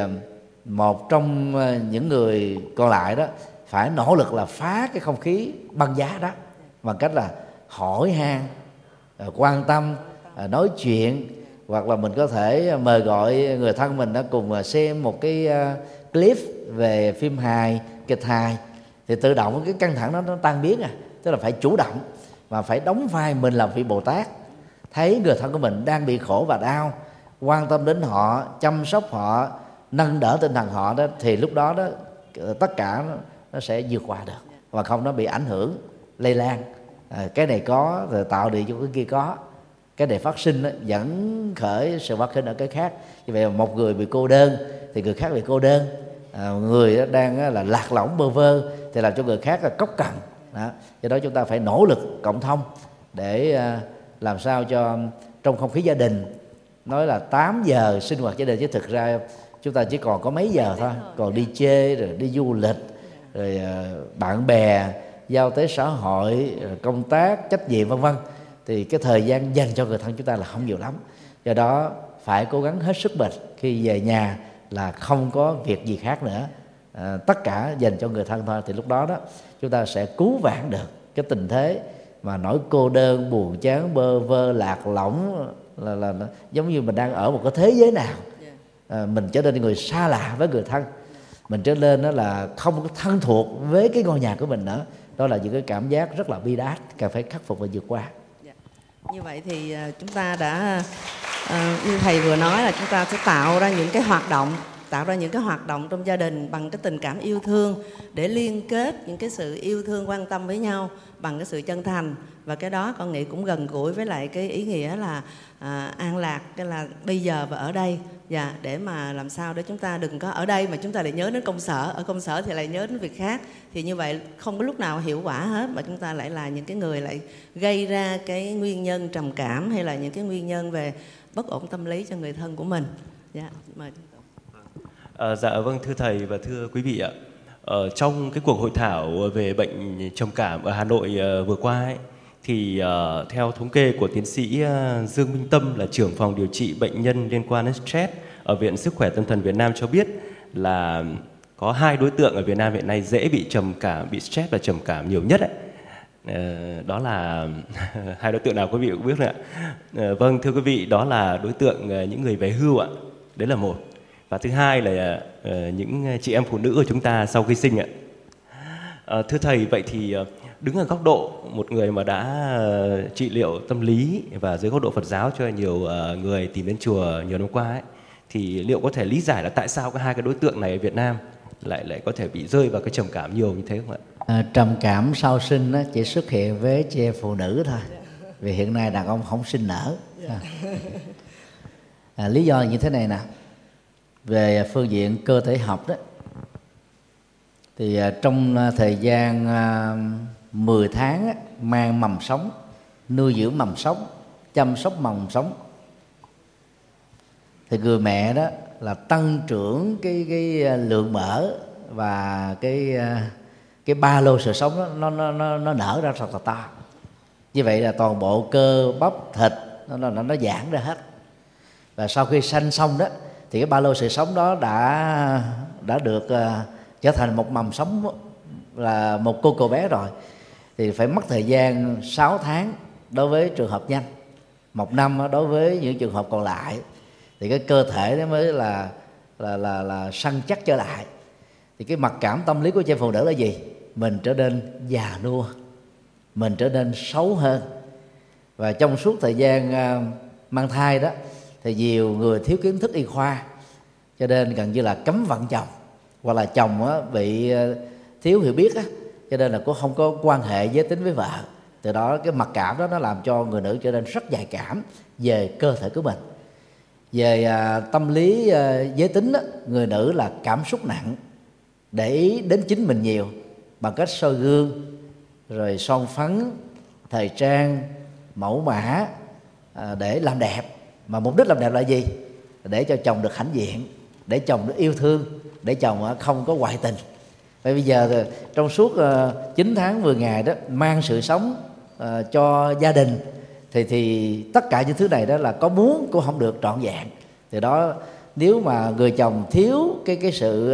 một trong những người còn lại đó phải nỗ lực là phá cái không khí băng giá đó bằng cách là hỏi han, quan tâm, nói chuyện, hoặc là mình có thể mời gọi người thân mình đã cùng xem một cái clip về phim hài, kịch hài, thì tự động cái căng thẳng đó nó tan biến à. Tức là phải chủ động và phải đóng vai mình là vị Bồ Tát, thấy người thân của mình đang bị khổ và đau, quan tâm đến họ, chăm sóc họ, nâng đỡ tinh thần họ đó, thì lúc đó đó tất cả nó, nó sẽ vượt qua được, và không nó bị ảnh hưởng lây lan. À, cái này có rồi tạo điều cho cái kia có, cái này phát sinh đó, dẫn khởi sự phát sinh ở cái khác. Như vậy một người bị cô đơn thì người khác bị cô đơn, à, người đang là lạc lõng bơ vơ thì làm cho người khác là cốc cằn đó. Do đó chúng ta phải nỗ lực cộng thông để làm sao cho trong không khí gia đình, nói là tám giờ sinh hoạt gia đình chứ thực ra chúng ta chỉ còn có mấy giờ thôi, còn đi chơi rồi đi du lịch rồi bạn bè, giao tế xã hội, công tác, trách nhiệm vân vân, thì cái thời gian dành cho người thân chúng ta là không nhiều lắm. Do đó phải cố gắng hết sức mình khi về nhà là không có việc gì khác nữa, à, tất cả dành cho người thân thôi, thì lúc đó đó chúng ta sẽ cứu vãn được cái tình thế mà nỗi cô đơn, buồn chán, bơ vơ, lạc lõng, là, là, là giống như mình đang ở một cái thế giới nào, à, mình trở nên người xa lạ với người thân, mình trở nên đó là không có thân thuộc với cái ngôi nhà của mình nữa. Đó là những cái cảm giác rất là bi đát, cần phải khắc phục và vượt qua. Như vậy thì chúng ta đã, uh, như thầy vừa nói là chúng ta sẽ tạo ra những cái hoạt động, tạo ra những cái hoạt động trong gia đình bằng cái tình cảm yêu thương, để liên kết những cái sự yêu thương quan tâm với nhau bằng cái sự chân thành. Và cái đó con nghĩ cũng gần gũi với lại cái ý nghĩa là à, an lạc, cái là bây giờ và ở đây. Dạ, để mà làm sao để chúng ta đừng có ở đây mà chúng ta lại nhớ đến công sở, ở công sở thì lại nhớ đến việc khác, thì như vậy không có lúc nào hiệu quả hết, mà chúng ta lại là những cái người lại gây ra cái nguyên nhân trầm cảm hay là những cái nguyên nhân về bất ổn tâm lý cho người thân của mình. Dạ, mời. À, dạ vâng, thưa thầy và thưa quý vị ạ. Ở trong cái cuộc hội thảo về bệnh trầm cảm ở Hà Nội uh, vừa qua ấy, thì uh, theo thống kê của tiến sĩ uh, Dương Minh Tâm là trưởng phòng điều trị bệnh nhân liên quan đến stress ở Viện Sức khỏe Tâm thần Việt Nam cho biết là có hai đối tượng ở Việt Nam hiện nay dễ bị trầm cảm, bị stress và trầm cảm nhiều nhất ấy. Uh, đó là hai đối tượng nào quý vị cũng biết rồi ạ. Uh, vâng, thưa quý vị, đó là đối tượng uh, những người về hưu ạ. Đấy là một. Và thứ hai là uh, những chị em phụ nữ của chúng ta sau khi sinh ạ. Uh, thưa thầy, vậy thì uh, đứng ở góc độ một người mà đã uh, trị liệu tâm lý và dưới góc độ Phật giáo cho nhiều uh, người tìm đến chùa nhiều năm qua ấy, thì liệu có thể lý giải là tại sao cái hai cái đối tượng này ở Việt Nam lại lại có thể bị rơi vào cái trầm cảm nhiều như thế không ạ? À, trầm cảm sau sinh đó chỉ xuất hiện với chị em phụ nữ thôi, vì hiện nay đàn ông không sinh nở. À. À, lý do là như thế này nè. Về phương diện cơ thể học đó, thì trong thời gian mười tháng mang mầm sống, nuôi dưỡng mầm sống, chăm sóc mầm sống, thì người mẹ đó là tăng trưởng cái cái lượng mỡ và cái cái ba lô sự sống đó, nó nó nó nó nở ra thật là to. Như vậy là toàn bộ cơ bắp thịt nó nó nó giãn ra hết. Và sau khi sanh xong đó thì cái ba lô sự sống đó đã đã được uh, trở thành một mầm sống, là một cô cậu bé rồi, thì phải mất thời gian sáu tháng đối với trường hợp nhanh, một năm đối với những trường hợp còn lại, thì cái cơ thể nó mới là là là là săn chắc trở lại. Thì cái mặc cảm tâm lý của chị phụ nữ là gì? Mình trở nên già nua, mình trở nên xấu hơn. Và trong suốt thời gian uh, mang thai đó thì nhiều người thiếu kiến thức y khoa, cho nên gần như là cấm vận chồng, hoặc là chồng á, bị thiếu hiểu biết á, cho nên là cũng không có quan hệ giới tính với vợ. Từ đó cái mặc cảm đó nó làm cho người nữ trở nên rất nhạy cảm về cơ thể của mình. Về à, tâm lý à, giới tính á, người nữ là cảm xúc nặng, để ý đến chính mình nhiều bằng cách soi gương, rồi son phấn, thời trang, mẫu mã à, để làm đẹp. Mà mục đích làm đẹp là gì? Để cho chồng được hãnh diện, để chồng được yêu thương, để chồng không có ngoại tình. Vậy bây giờ trong suốt chín tháng mười ngày đó mang sự sống uh, cho gia đình, thì thì tất cả những thứ này đó là có muốn cũng không được trọn vẹn. Thì đó, nếu mà người chồng thiếu cái cái sự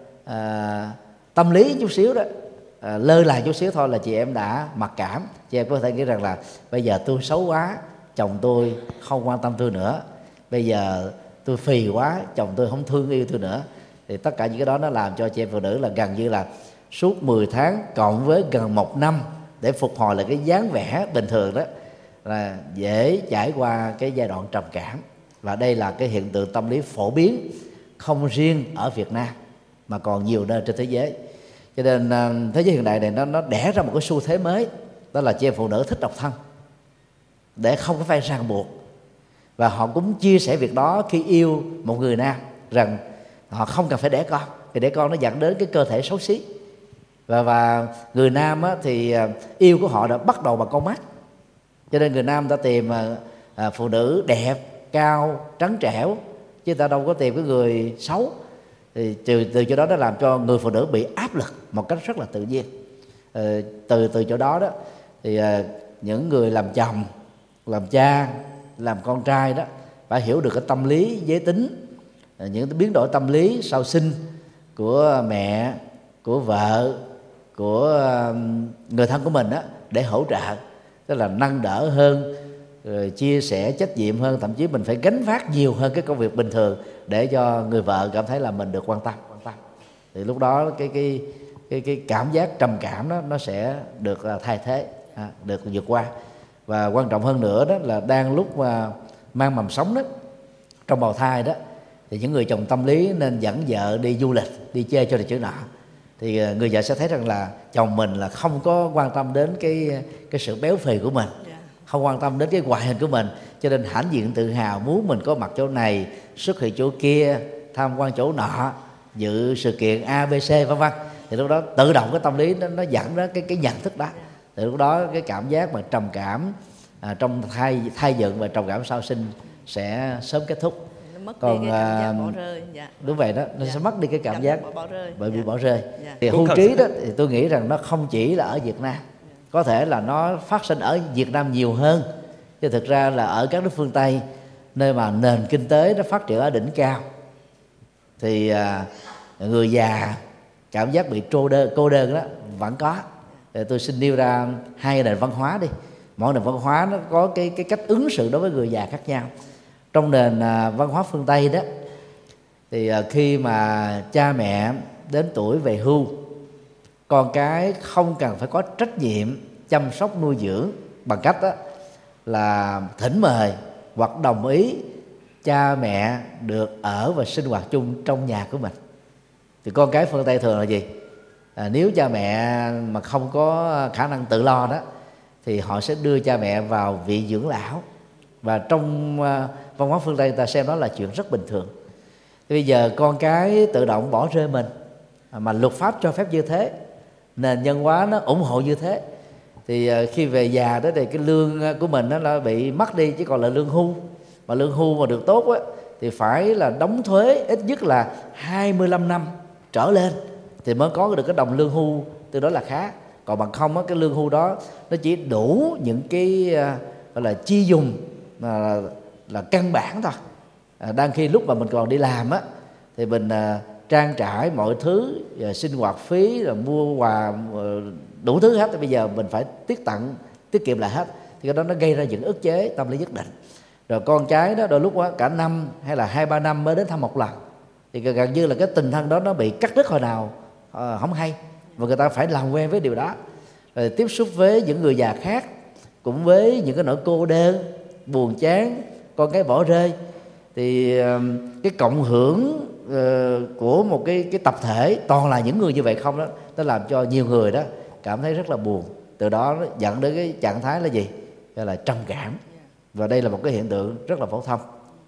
à, tâm lý chút xíu đó, à, lơ là chút xíu thôi là chị em đã mặc cảm. Chị em có thể nghĩ rằng là bây giờ tôi xấu quá, chồng tôi không quan tâm tôi nữa. Bây giờ tôi phì quá, chồng tôi không thương yêu tôi nữa. Thì tất cả những cái đó nó làm cho chị em phụ nữ là gần như là suốt mười tháng cộng với gần một năm để phục hồi lại cái dáng vẻ bình thường đó, là dễ trải qua cái giai đoạn trầm cảm. Và đây là cái hiện tượng tâm lý phổ biến không riêng ở Việt Nam mà còn nhiều nơi trên thế giới. Cho nên thế giới hiện đại này nó nó đẻ ra một cái xu thế mới, đó là chị em phụ nữ thích độc thân để không có phải ràng buộc. Và họ cũng chia sẻ việc đó khi yêu một người nam, rằng họ không cần phải đẻ con, vì đẻ con nó dẫn đến cái cơ thể xấu xí. Và, và người nam á, thì yêu của họ đã bắt đầu bằng con mắt. Cho nên người nam ta tìm à, phụ nữ đẹp, cao, trắng trẻo, chứ ta đâu có tìm cái người xấu. Thì từ, từ chỗ đó nó làm cho người phụ nữ bị áp lực một cách rất là tự nhiên. à, từ từ chỗ đó đó thì à, những người làm chồng, làm cha, làm con trai đó phải hiểu được cái tâm lý giới tính, những biến đổi tâm lý sau sinh của mẹ, của vợ, của người thân của mình đó, để hỗ trợ, tức là nâng đỡ hơn, rồi chia sẻ trách nhiệm hơn, thậm chí mình phải gánh vác nhiều hơn cái công việc bình thường để cho người vợ cảm thấy là mình được quan tâm. quan tâm. Thì lúc đó cái cái cái cái cảm giác trầm cảm đó nó sẽ được thay thế, được vượt qua. Và quan trọng hơn nữa đó là đang lúc mà mang mầm sống đó, trong bào thai đó, thì những người chồng tâm lý nên dẫn vợ đi du lịch, đi chơi cho được chữ nọ. Thì người vợ sẽ thấy rằng là chồng mình là không có quan tâm đến cái cái sự béo phì của mình, không quan tâm đến cái ngoại hình của mình, cho nên hãnh diện tự hào muốn mình có mặt chỗ này, xuất hiện chỗ kia, tham quan chỗ nọ, dự sự kiện a bê xê vân vân. Thì lúc đó tự động cái tâm lý nó, nó dẫn đến cái cái nhận thức đó. Thì lúc đó cái cảm giác mà trầm cảm à, trong thai thai dựng và trầm cảm sau sinh sẽ sớm kết thúc. Mất Còn đi cái cảm giác bỏ rơi. Dạ. Đúng vậy đó, nó dạ. sẽ mất đi cái cảm, cảm giác bỏ rơi. bởi vì dạ. bỏ rơi. Dạ. Thì hưu trí đó thì tôi nghĩ rằng nó không chỉ là ở Việt Nam, có thể là nó phát sinh ở Việt Nam nhiều hơn, chứ thực ra là ở các nước phương Tây, nơi mà nền kinh tế nó phát triển ở đỉnh cao, thì à, người già cảm giác bị trô đơn, cô đơn đó vẫn có. Thì tôi xin nêu ra hai nền văn hóa đi. Mỗi nền văn hóa nó có cái cái cách ứng xử đối với người già khác nhau. Trong nền à, văn hóa phương Tây đó, thì à, khi mà cha mẹ đến tuổi về hưu, con cái không cần phải có trách nhiệm chăm sóc nuôi dưỡng bằng cách đó là thỉnh mời hoặc đồng ý cha mẹ được ở và sinh hoạt chung trong nhà của mình. Thì con cái phương Tây thường là gì? À, nếu cha mẹ mà không có khả năng tự lo đó, thì họ sẽ đưa cha mẹ vào viện dưỡng lão. Và trong uh, văn hóa phương Tây ta xem đó là chuyện rất bình thường. Thì bây giờ con cái tự động bỏ rơi mình, mà luật pháp cho phép như thế, nền văn hóa nó ủng hộ như thế, thì uh, khi về già đó thì cái lương của mình nó là bị mất đi, chỉ còn là lương hưu. Mà lương hưu mà được tốt á, thì phải là đóng thuế ít nhất là hai mươi lăm năm trở lên thì mới có được cái đồng lương hưu từ đó là khá. Còn bằng không á, cái lương hưu đó nó chỉ đủ những cái uh, gọi là chi dùng là, là căn bản thôi. À, đang khi lúc mà mình còn đi làm á, thì mình uh, trang trải mọi thứ, uh, sinh hoạt phí, rồi mua quà, uh, đủ thứ hết. Thì bây giờ mình phải tiết tận, tiết kiệm lại hết. Thì cái đó nó gây ra những ức chế tâm lý nhất định. Rồi con cái đó đôi lúc đó, cả năm hay là hai ba năm mới đến thăm một lần, thì gần như là cái tình thân đó nó bị cắt đứt hồi nào uh, không hay. Và người ta phải làm quen với điều đó. Rồi tiếp xúc với những người già khác, cũng với những cái nỗi cô đơn, buồn chán, con cái bỏ rơi, thì uh, cái cộng hưởng uh, của một cái cái tập thể toàn là những người như vậy không đó, nó làm cho nhiều người đó cảm thấy rất là buồn. Từ đó nó dẫn đến cái trạng thái là gì? Gọi là trầm cảm. Và đây là một cái hiện tượng rất là phổ thông.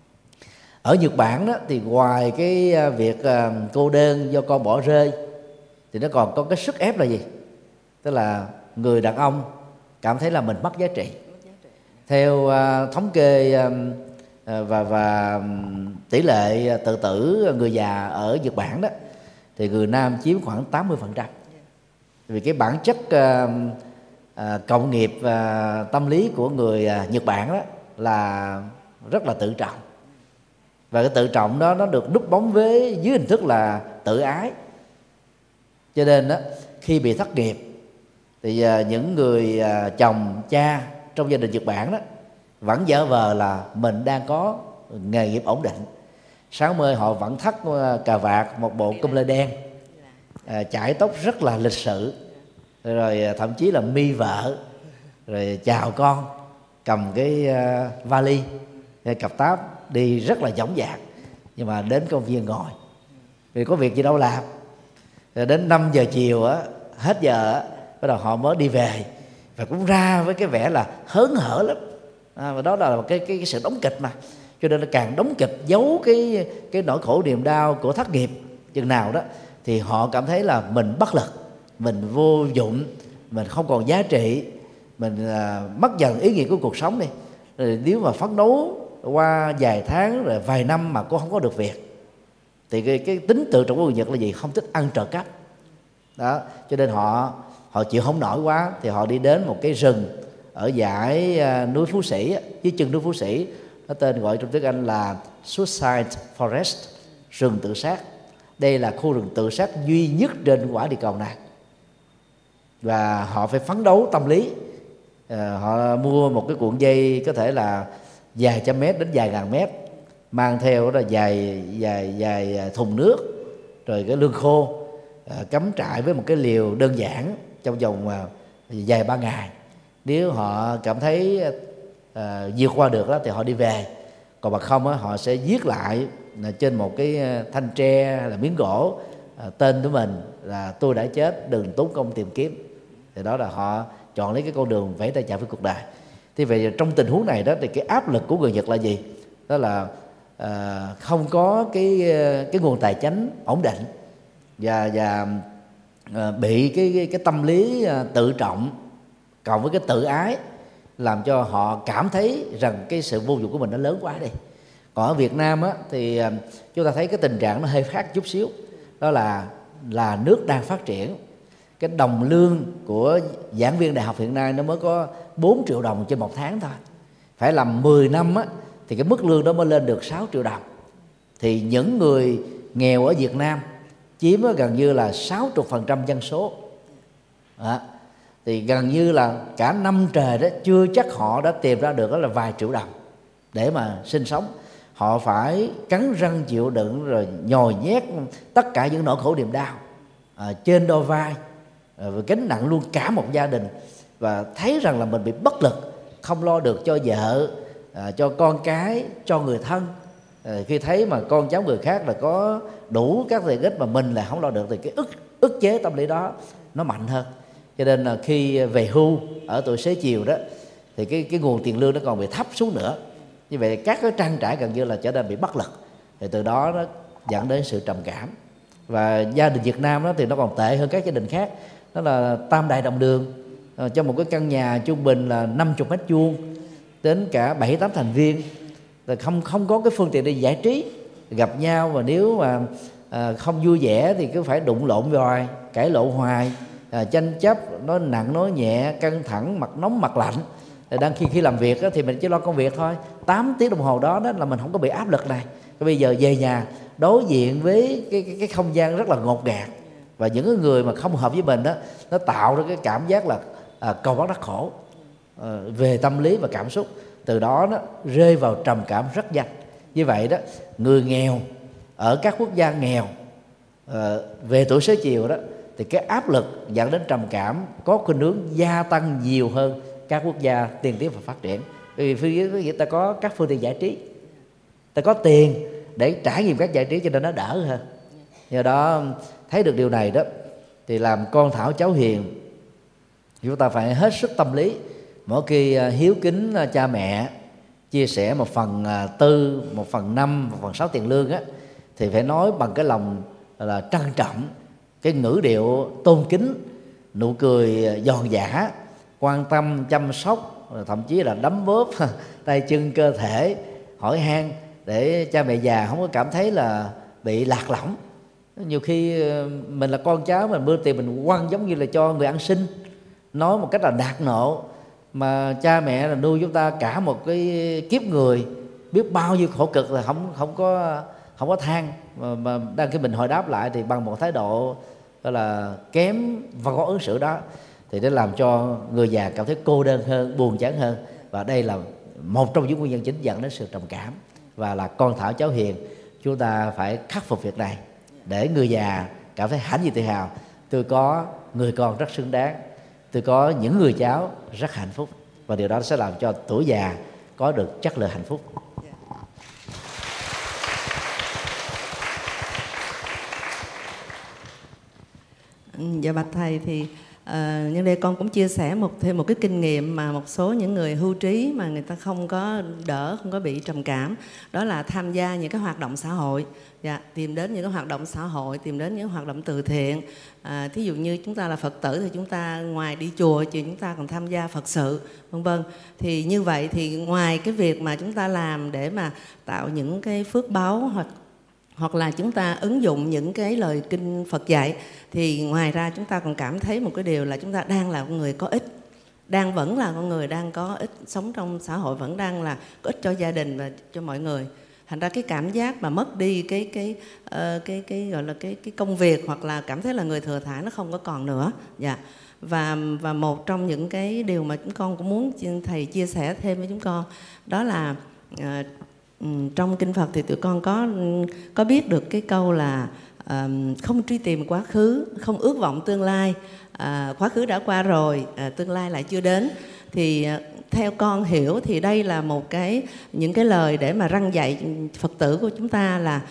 Ở Nhật Bản đó, thì ngoài cái việc uh, cô đơn do con bỏ rơi, thì nó còn có cái sức ép là gì? Tức là người đàn ông cảm thấy là mình mất giá trị. Theo uh, thống kê uh, và và tỷ lệ tự tử người già ở Nhật Bản đó, thì người nam chiếm khoảng tám mươi phần trăm. Vì cái bản chất uh, à, cộng nghiệp à, tâm lý của người à, Nhật Bản đó là rất là tự trọng, và cái tự trọng đó nó được núp bóng với dưới hình thức là tự ái. Cho nên đó, khi bị thất nghiệp thì à, những người à, chồng cha trong gia đình Nhật Bản đó vẫn giả vờ là mình đang có nghề nghiệp ổn định. Sáng mơ họ vẫn thắt cà vạt, một bộ cum lê đen, à, chải tóc rất là lịch sự, rồi thậm chí là mi vợ, rồi chào con, cầm cái uh, vali, cái cặp táp đi rất là dõng dạc. Nhưng mà đến công viên ngồi vì có việc gì đâu làm. Rồi đến năm giờ chiều á, hết giờ á, bắt đầu họ mới đi về, và cũng ra với cái vẻ là hớn hở lắm. À, và đó là cái, cái cái sự đóng kịch mà. Cho nên là càng đóng kịch giấu cái cái nỗi khổ niềm đau của thất nghiệp chừng nào đó thì họ cảm thấy là mình bất lực, mình vô dụng, mình không còn giá trị, mình à, mất dần ý nghĩa của cuộc sống đi. Rồi nếu mà phấn đấu qua vài tháng rồi vài năm mà cô không có được việc thì cái, cái tính tự trọng của người Nhật là gì? Không thích ăn trợ cấp đó. Cho nên họ họ chịu không nổi quá thì họ đi đến một cái rừng ở dãy à, núi Phú Sĩ, dưới chân núi Phú Sĩ, nó tên gọi trong tiếng Anh là Suicide Forest, rừng tự sát. Đây là khu rừng tự sát duy nhất trên quả địa cầu này, và họ phải phấn đấu tâm lý. À, họ mua một cái cuộn dây có thể là vài trăm mét đến vài ngàn mét, mang theo là vài vài vài thùng nước, rồi cái lương khô, à, cắm trại với một cái liều đơn giản trong vòng à, vài ba ngày. Nếu họ cảm thấy à, vượt qua được đó thì họ đi về, còn bằng không á, họ sẽ viết lại trên một cái thanh tre hay là miếng gỗ à, tên của mình là tôi đã chết, đừng tốn công tìm kiếm. Thì đó là họ chọn lấy cái con đường vẫy tay chào với cuộc đời. Thì về trong tình huống này đó thì cái áp lực của người Nhật là gì? Đó là à, không có cái cái nguồn tài chính ổn định, và và à, bị cái, cái cái tâm lý à, tự trọng cộng với cái tự ái làm cho họ cảm thấy rằng cái sự vô dụng của mình nó lớn quá đi. Còn ở Việt Nam á, thì chúng ta thấy cái tình trạng nó hơi khác chút xíu. Đó là là nước đang phát triển. Cái đồng lương của giảng viên đại học hiện nay nó mới có bốn triệu đồng trên một tháng thôi. Phải làm mười năm á, thì cái mức lương đó mới lên được sáu triệu đồng. Thì những người nghèo ở Việt Nam chiếm gần như là sáu mươi phần trăm dân số. Đó. Thì gần như là cả năm trời đó chưa chắc họ đã tìm ra được đó là vài triệu đồng để mà sinh sống. Họ phải cắn răng chịu đựng rồi nhồi nhét tất cả những nỗi khổ niềm đau à, trên đôi vai, à, gánh nặng luôn cả một gia đình, và thấy rằng là mình bị bất lực, không lo được cho vợ, à, cho con cái, cho người thân. À, khi thấy mà con cháu người khác là có đủ các tiện ích mà mình là không lo được thì cái ức ức chế tâm lý đó nó mạnh hơn. Cho nên là khi về hưu ở tuổi xế chiều đó thì cái cái nguồn tiền lương nó còn bị thấp xuống nữa. Như vậy các cái trang trải gần như là trở nên bị bất lực, thì từ đó nó dẫn đến sự trầm cảm. Và gia đình Việt Nam đó thì nó còn tệ hơn các gia đình khác. Đó là tam đại đồng đường, à, trong một cái căn nhà trung bình là năm mươi mét vuông đến cả bảy tám thành viên, là không không có cái phương tiện để giải trí, gặp nhau và nếu mà à, không vui vẻ thì cứ phải đụng lộn hoài, cãi lộn hoài, à, tranh chấp, nói nặng nói nhẹ, căng thẳng, mặt nóng mặt lạnh. Đang khi khi làm việc đó, thì mình chỉ lo công việc thôi. Tám tiếng đồng hồ đó, đó là mình không có bị áp lực này. Bây giờ về nhà đối diện với cái, cái, cái không gian rất là ngột ngạt, và những người mà không hợp với mình đó, nó tạo ra cái cảm giác là à, cầu bắt đắc khổ à, về tâm lý và cảm xúc. Từ đó nó rơi vào trầm cảm rất nhanh. Như vậy đó, người nghèo ở các quốc gia nghèo à, về tuổi xế chiều đó thì cái áp lực dẫn đến trầm cảm có khuynh hướng gia tăng nhiều hơn các quốc gia tiên tiến và phát triển. Vì phía người ta có các phương tiện giải trí, ta có tiền để trải nghiệm các giải trí cho nên nó đỡ hơn. Do đó thấy được điều này đó thì làm con Thảo cháu Hiền, chúng ta phải hết sức tâm lý. Mỗi khi hiếu kính cha mẹ chia sẻ một phần tư, một phần năm, một phần sáu tiền lương á, thì phải nói bằng cái lòng là trân trọng, cái ngữ điệu tôn kính, nụ cười giòn giã, quan tâm chăm sóc, thậm chí là đấm bóp tay chân cơ thể, hỏi han, để cha mẹ già không có cảm thấy là bị lạc lõng. Nhiều khi mình là con cháu, mình mưa tiền mình quăng giống như là cho người ăn xin, nói một cách là đạt nộ, mà cha mẹ là nuôi chúng ta cả một cái kiếp người, biết bao nhiêu khổ cực là không không có không có than, mà, mà đang khi mình hồi đáp lại thì bằng một thái độ gọi là kém văn hóa ứng xử đó, thì để làm cho người già cảm thấy cô đơn hơn, buồn chán hơn. Và đây là một trong những nguyên nhân chính dẫn đến sự trầm cảm. Và là con Thảo cháu Hiền, chúng ta phải khắc phục việc này để người già cảm thấy hãnh diện tự hào. Tôi có người con rất xứng đáng, tôi có những người cháu rất hạnh phúc, và điều đó sẽ làm cho tuổi già có được chất lượng hạnh phúc. Dạ bạch thầy, thì uh, nhân đây con cũng chia sẻ một thêm một cái kinh nghiệm mà một số những người hưu trí mà người ta không có đỡ, không có bị trầm cảm, đó là tham gia những cái hoạt động xã hội. Dạ, tìm đến những cái hoạt động xã hội, tìm đến những hoạt động từ thiện. À, thí dụ như chúng ta là Phật tử thì chúng ta ngoài đi chùa thì chúng ta còn tham gia Phật sự, vân vân. Thì như vậy thì ngoài cái việc mà chúng ta làm để mà tạo những cái phước báu, hoặc hoặc là chúng ta ứng dụng những cái lời kinh Phật dạy, thì ngoài ra chúng ta còn cảm thấy một cái điều là chúng ta đang là con người có ích, đang vẫn là con người đang có ích, sống trong xã hội vẫn đang là có ích cho gia đình và cho mọi người. Thành ra cái cảm giác mà mất đi cái cái uh, cái cái gọi là cái cái công việc, hoặc là cảm thấy là người thừa thãi, nó không có còn nữa. Dạ. Và và một trong những cái điều mà chúng con cũng muốn thầy chia sẻ thêm với chúng con, đó là uh, trong kinh Phật thì tụi con có có biết được cái câu là uh, không truy tìm quá khứ, không ước vọng tương lai. Uh, quá khứ đã qua rồi, uh, tương lai lại chưa đến. Thì uh, theo con hiểu thì đây là một cái những cái lời để mà răn dạy Phật tử của chúng ta là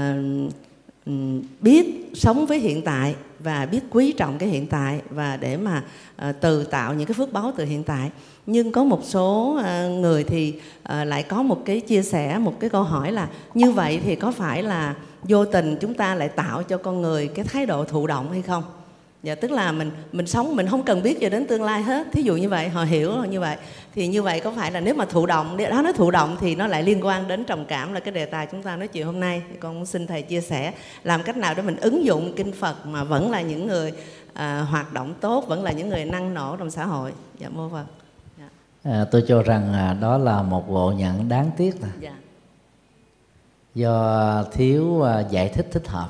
uh, biết sống với hiện tại và biết quý trọng cái hiện tại, và để mà uh, từ tạo những cái phước báu từ hiện tại. Nhưng có một số uh, người thì uh, lại có một cái chia sẻ, một cái câu hỏi là như vậy thì có phải là vô tình chúng ta lại tạo cho con người cái thái độ thụ động hay không? Dạ, tức là mình mình sống mình không cần biết về đến tương lai hết. Thí dụ như vậy, họ hiểu như vậy. Thì như vậy có phải là nếu mà thụ động, để đó nói thụ động thì nó lại liên quan đến trầm cảm, là cái đề tài chúng ta nói chuyện hôm nay. Thì con muốn xin thầy chia sẻ làm cách nào để mình ứng dụng kinh Phật mà vẫn là những người à, hoạt động tốt, vẫn là những người năng nổ trong xã hội. Dạ mô Phật. Dạ. À, tôi cho rằng à, đó là một ngộ nhận đáng tiếc nè. Dạ. Do thiếu à, giải thích thích hợp.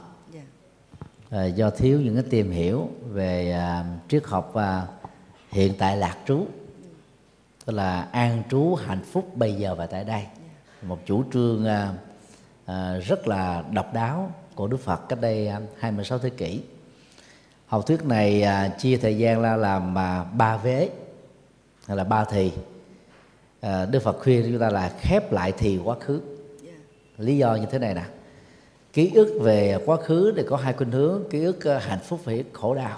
À, do thiếu những cái tìm hiểu về à, triết học và hiện tại lạc trú, tức là an trú hạnh phúc bây giờ và tại đây, một chủ trương à, à, rất là độc đáo của Đức Phật cách đây à, hai mươi sáu thế kỷ. Học thuyết này à, chia thời gian ra làm à, ba vế hay là ba thì. à, Đức Phật khuyên chúng ta là khép lại thì quá khứ. Lý do như thế này nè: ký ức về quá khứ thì có hai khuynh hướng: ký ức hạnh phúc và ký ức khổ đau.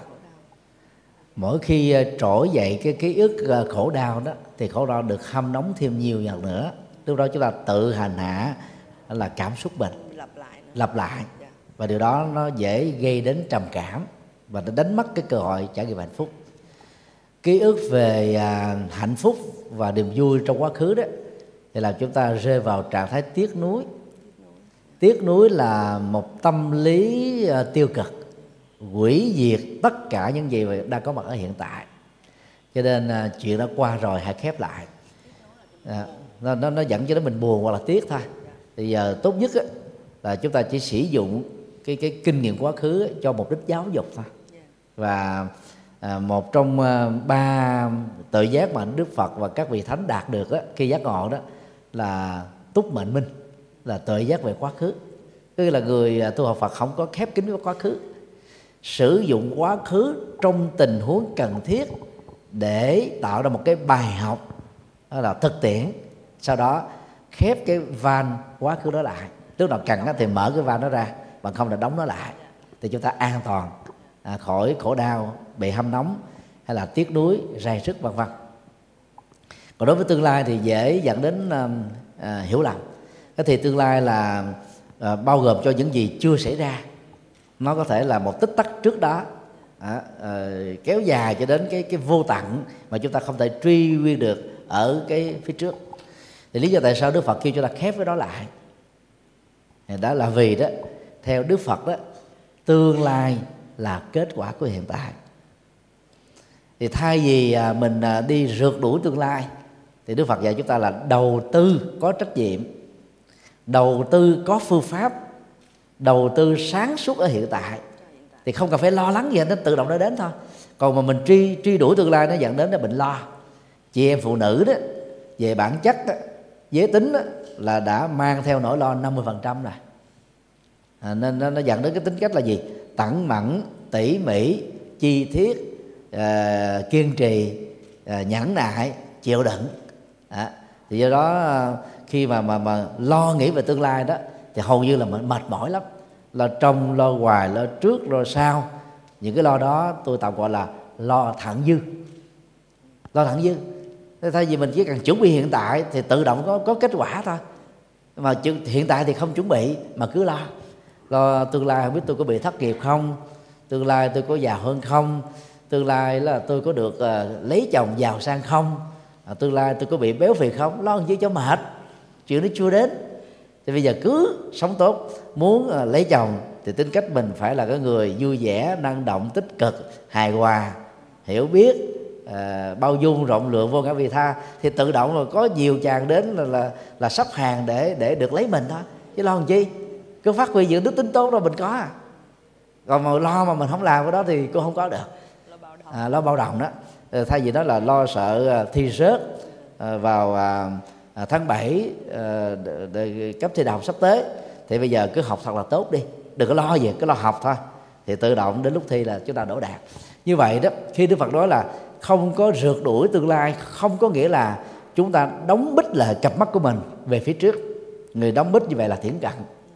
Mỗi khi trỗi dậy cái ký ức khổ đau đó thì khổ đau được hâm nóng thêm nhiều lần nữa. Lúc đó chúng ta tự hành hạ là cảm xúc mình lặp lại, lặp lại. Và điều đó nó dễ gây đến trầm cảm và nó đánh mất cái cơ hội trải nghiệm hạnh phúc. Ký ức về à, hạnh phúc và niềm vui trong quá khứ đó thì làm chúng ta rơi vào trạng thái tiếc nuối. Tiếc nuối là một tâm lý uh, tiêu cực, hủy diệt tất cả những gì đang có mặt ở hiện tại. Cho nên uh, chuyện đã qua rồi hãy khép lại. uh, nó, nó, nó dẫn cho nó mình buồn hoặc là tiếc thôi. Thì giờ tốt nhất á, là chúng ta chỉ sử dụng cái, cái kinh nghiệm quá khứ á, cho mục đích giáo dục thôi. Và uh, một trong uh, ba tự giác mà Đức Phật và các vị thánh đạt được á, khi giác ngộ đó là túc mệnh minh, là tự giác về quá khứ. Tức là người tu học Phật không có khép kín với quá khứ, sử dụng quá khứ trong tình huống cần thiết để tạo ra một cái bài học, đó là thực tiễn. Sau đó khép cái van quá khứ đó lại, lúc nào cần thì mở cái van đó ra, bằng không là đóng nó lại, thì chúng ta an toàn à, khỏi khổ đau, bị hâm nóng hay là tiếc nuối, ray rứt vân vân. Còn đối với tương lai thì dễ dẫn đến à, à, hiểu lầm. Cái thì tương lai là à, bao gồm cho những gì chưa xảy ra. Nó có thể là một tích tắc trước đó, à, à, kéo dài cho đến cái cái vô tận mà chúng ta không thể truy nguyên được ở cái phía trước. Thì lý do tại sao Đức Phật kêu chúng ta khép cái đó lại, đó là vì đó, theo Đức Phật đó, tương lai là kết quả của hiện tại. Thì thay vì mình đi rượt đuổi tương lai, thì Đức Phật dạy chúng ta là đầu tư có trách nhiệm, đầu tư có phương pháp, đầu tư sáng suốt ở hiện tại, thì không cần phải lo lắng gì, nó tự động nó đến thôi. Còn mà mình truy truy đuổi tương lai, nó dẫn đến là bệnh lo. Chị em phụ nữ đó, về bản chất đó, giới tính đó, là đã mang theo nỗi lo năm mươi phần trăm rồi. À, nên nó, nó dẫn đến cái tính cách là gì? Tẩn mẫn, tỉ mỉ, chi tiết, à, kiên trì, à, nhẫn nại, chịu đựng. À, thì do đó khi mà mà mà lo nghĩ về tương lai đó, thì hầu như là mình mệt mỏi lắm. Lo trong, lo ngoài, lo trước, lo sau. Những cái lo đó tôi tạm gọi là lo thặng dư. Lo thặng dư. Thế thay vì mình chỉ cần chuẩn bị hiện tại thì tự động có có kết quả thôi. Mà hiện tại thì không chuẩn bị mà cứ lo. Lo tương lai không biết tôi có bị thất nghiệp không, tương lai tôi có giàu hơn không, tương lai là tôi có được uh, lấy chồng giàu sang không, à, tương lai tôi có bị béo phì không. Lo làm gì cho mệt, chuyện nó chưa đến. Thì bây giờ cứ sống tốt. Muốn uh, lấy chồng thì tính cách mình phải là cái người vui vẻ, năng động, tích cực, hài hòa, hiểu biết, uh, bao dung, rộng lượng, vô ngã vị tha. Thì tự động là có nhiều chàng đến là là, là sắp hàng để để được lấy mình thôi. Chứ lo làm chi, cứ phát huy những đức tính tốt đó mình có à. Còn mà lo mà mình không làm cái đó thì cô không có được. À, lo bao đồng đó. Thay vì đó là lo sợ thi rớt à, vào à, tháng bảy à, để, để cấp thi đại học sắp tới, thì bây giờ cứ học thật là tốt đi, đừng có lo gì, cứ lo học thôi, thì tự động đến lúc thi là chúng ta đỗ đạt. Như vậy đó, khi Đức Phật nói là không có rượt đuổi tương lai, không có nghĩa là chúng ta đóng bít lại cặp mắt của mình về phía trước. Người đóng bít như vậy là thiển cận.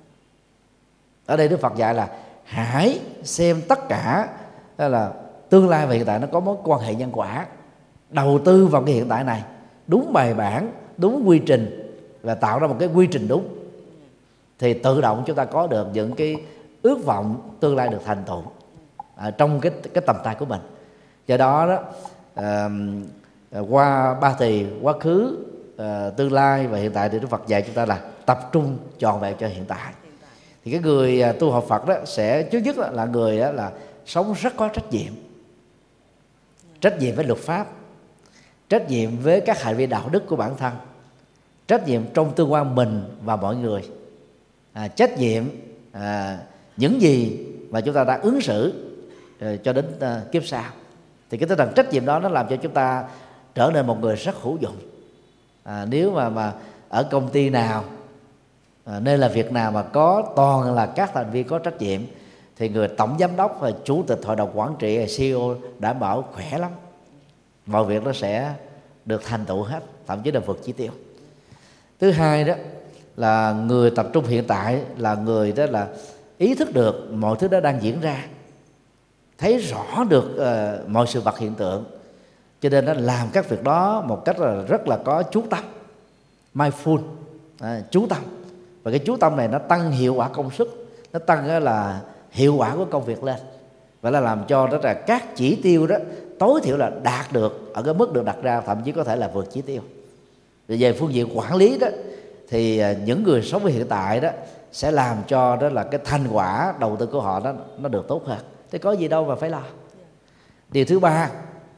Ở đây Đức Phật dạy là hãy xem tất cả là tương lai và hiện tại nó có mối quan hệ nhân quả. Đầu tư vào cái hiện tại này đúng bài bản, đúng quy trình, và tạo ra một cái quy trình đúng, thì tự động chúng ta có được những cái ước vọng tương lai được thành tựu à, trong cái cái tầm tay của mình. Do đó đó à, qua ba tỳ quá khứ, à, tương lai và hiện tại, thì Đức Phật dạy chúng ta là tập trung trọn vẹn cho hiện tại. Thì cái người tu học Phật đó sẽ trước nhất là người đó là sống rất có trách nhiệm, trách nhiệm với luật pháp, trách nhiệm với các hành vi đạo đức của bản thân, trách nhiệm trong tương quan mình và mọi người, à, trách nhiệm à, những gì mà chúng ta đã ứng xử à, cho đến à, kiếp sau. Thì cái tinh thần trách nhiệm đó nó làm cho chúng ta trở nên một người rất hữu dụng. À, nếu mà mà ở công ty nào, à, nơi làm việc nào mà có toàn là các thành viên có trách nhiệm, thì người tổng giám đốc và chủ tịch hội đồng quản trị, xê e ô đảm bảo khỏe lắm, mọi việc nó sẽ được thành tựu hết, thậm chí là vượt chỉ tiêu. Thứ hai đó là người tập trung hiện tại, là người đó là ý thức được mọi thứ đó đang diễn ra, thấy rõ được uh, mọi sự vật hiện tượng, cho nên nó làm các việc đó một cách là rất là có chú tâm, mindful, à, chú tâm. Và cái chú tâm này nó tăng hiệu quả công sức, nó tăng là hiệu quả của công việc lên, và là làm cho đó là các chỉ tiêu đó tối thiểu là đạt được ở cái mức được đặt ra, thậm chí có thể là vượt chỉ tiêu. Về phương diện quản lý đó, thì những người sống với hiện tại đó sẽ làm cho đó là cái thành quả đầu tư của họ đó nó được tốt hơn. Thế có gì đâu mà phải lo. Điều thứ ba,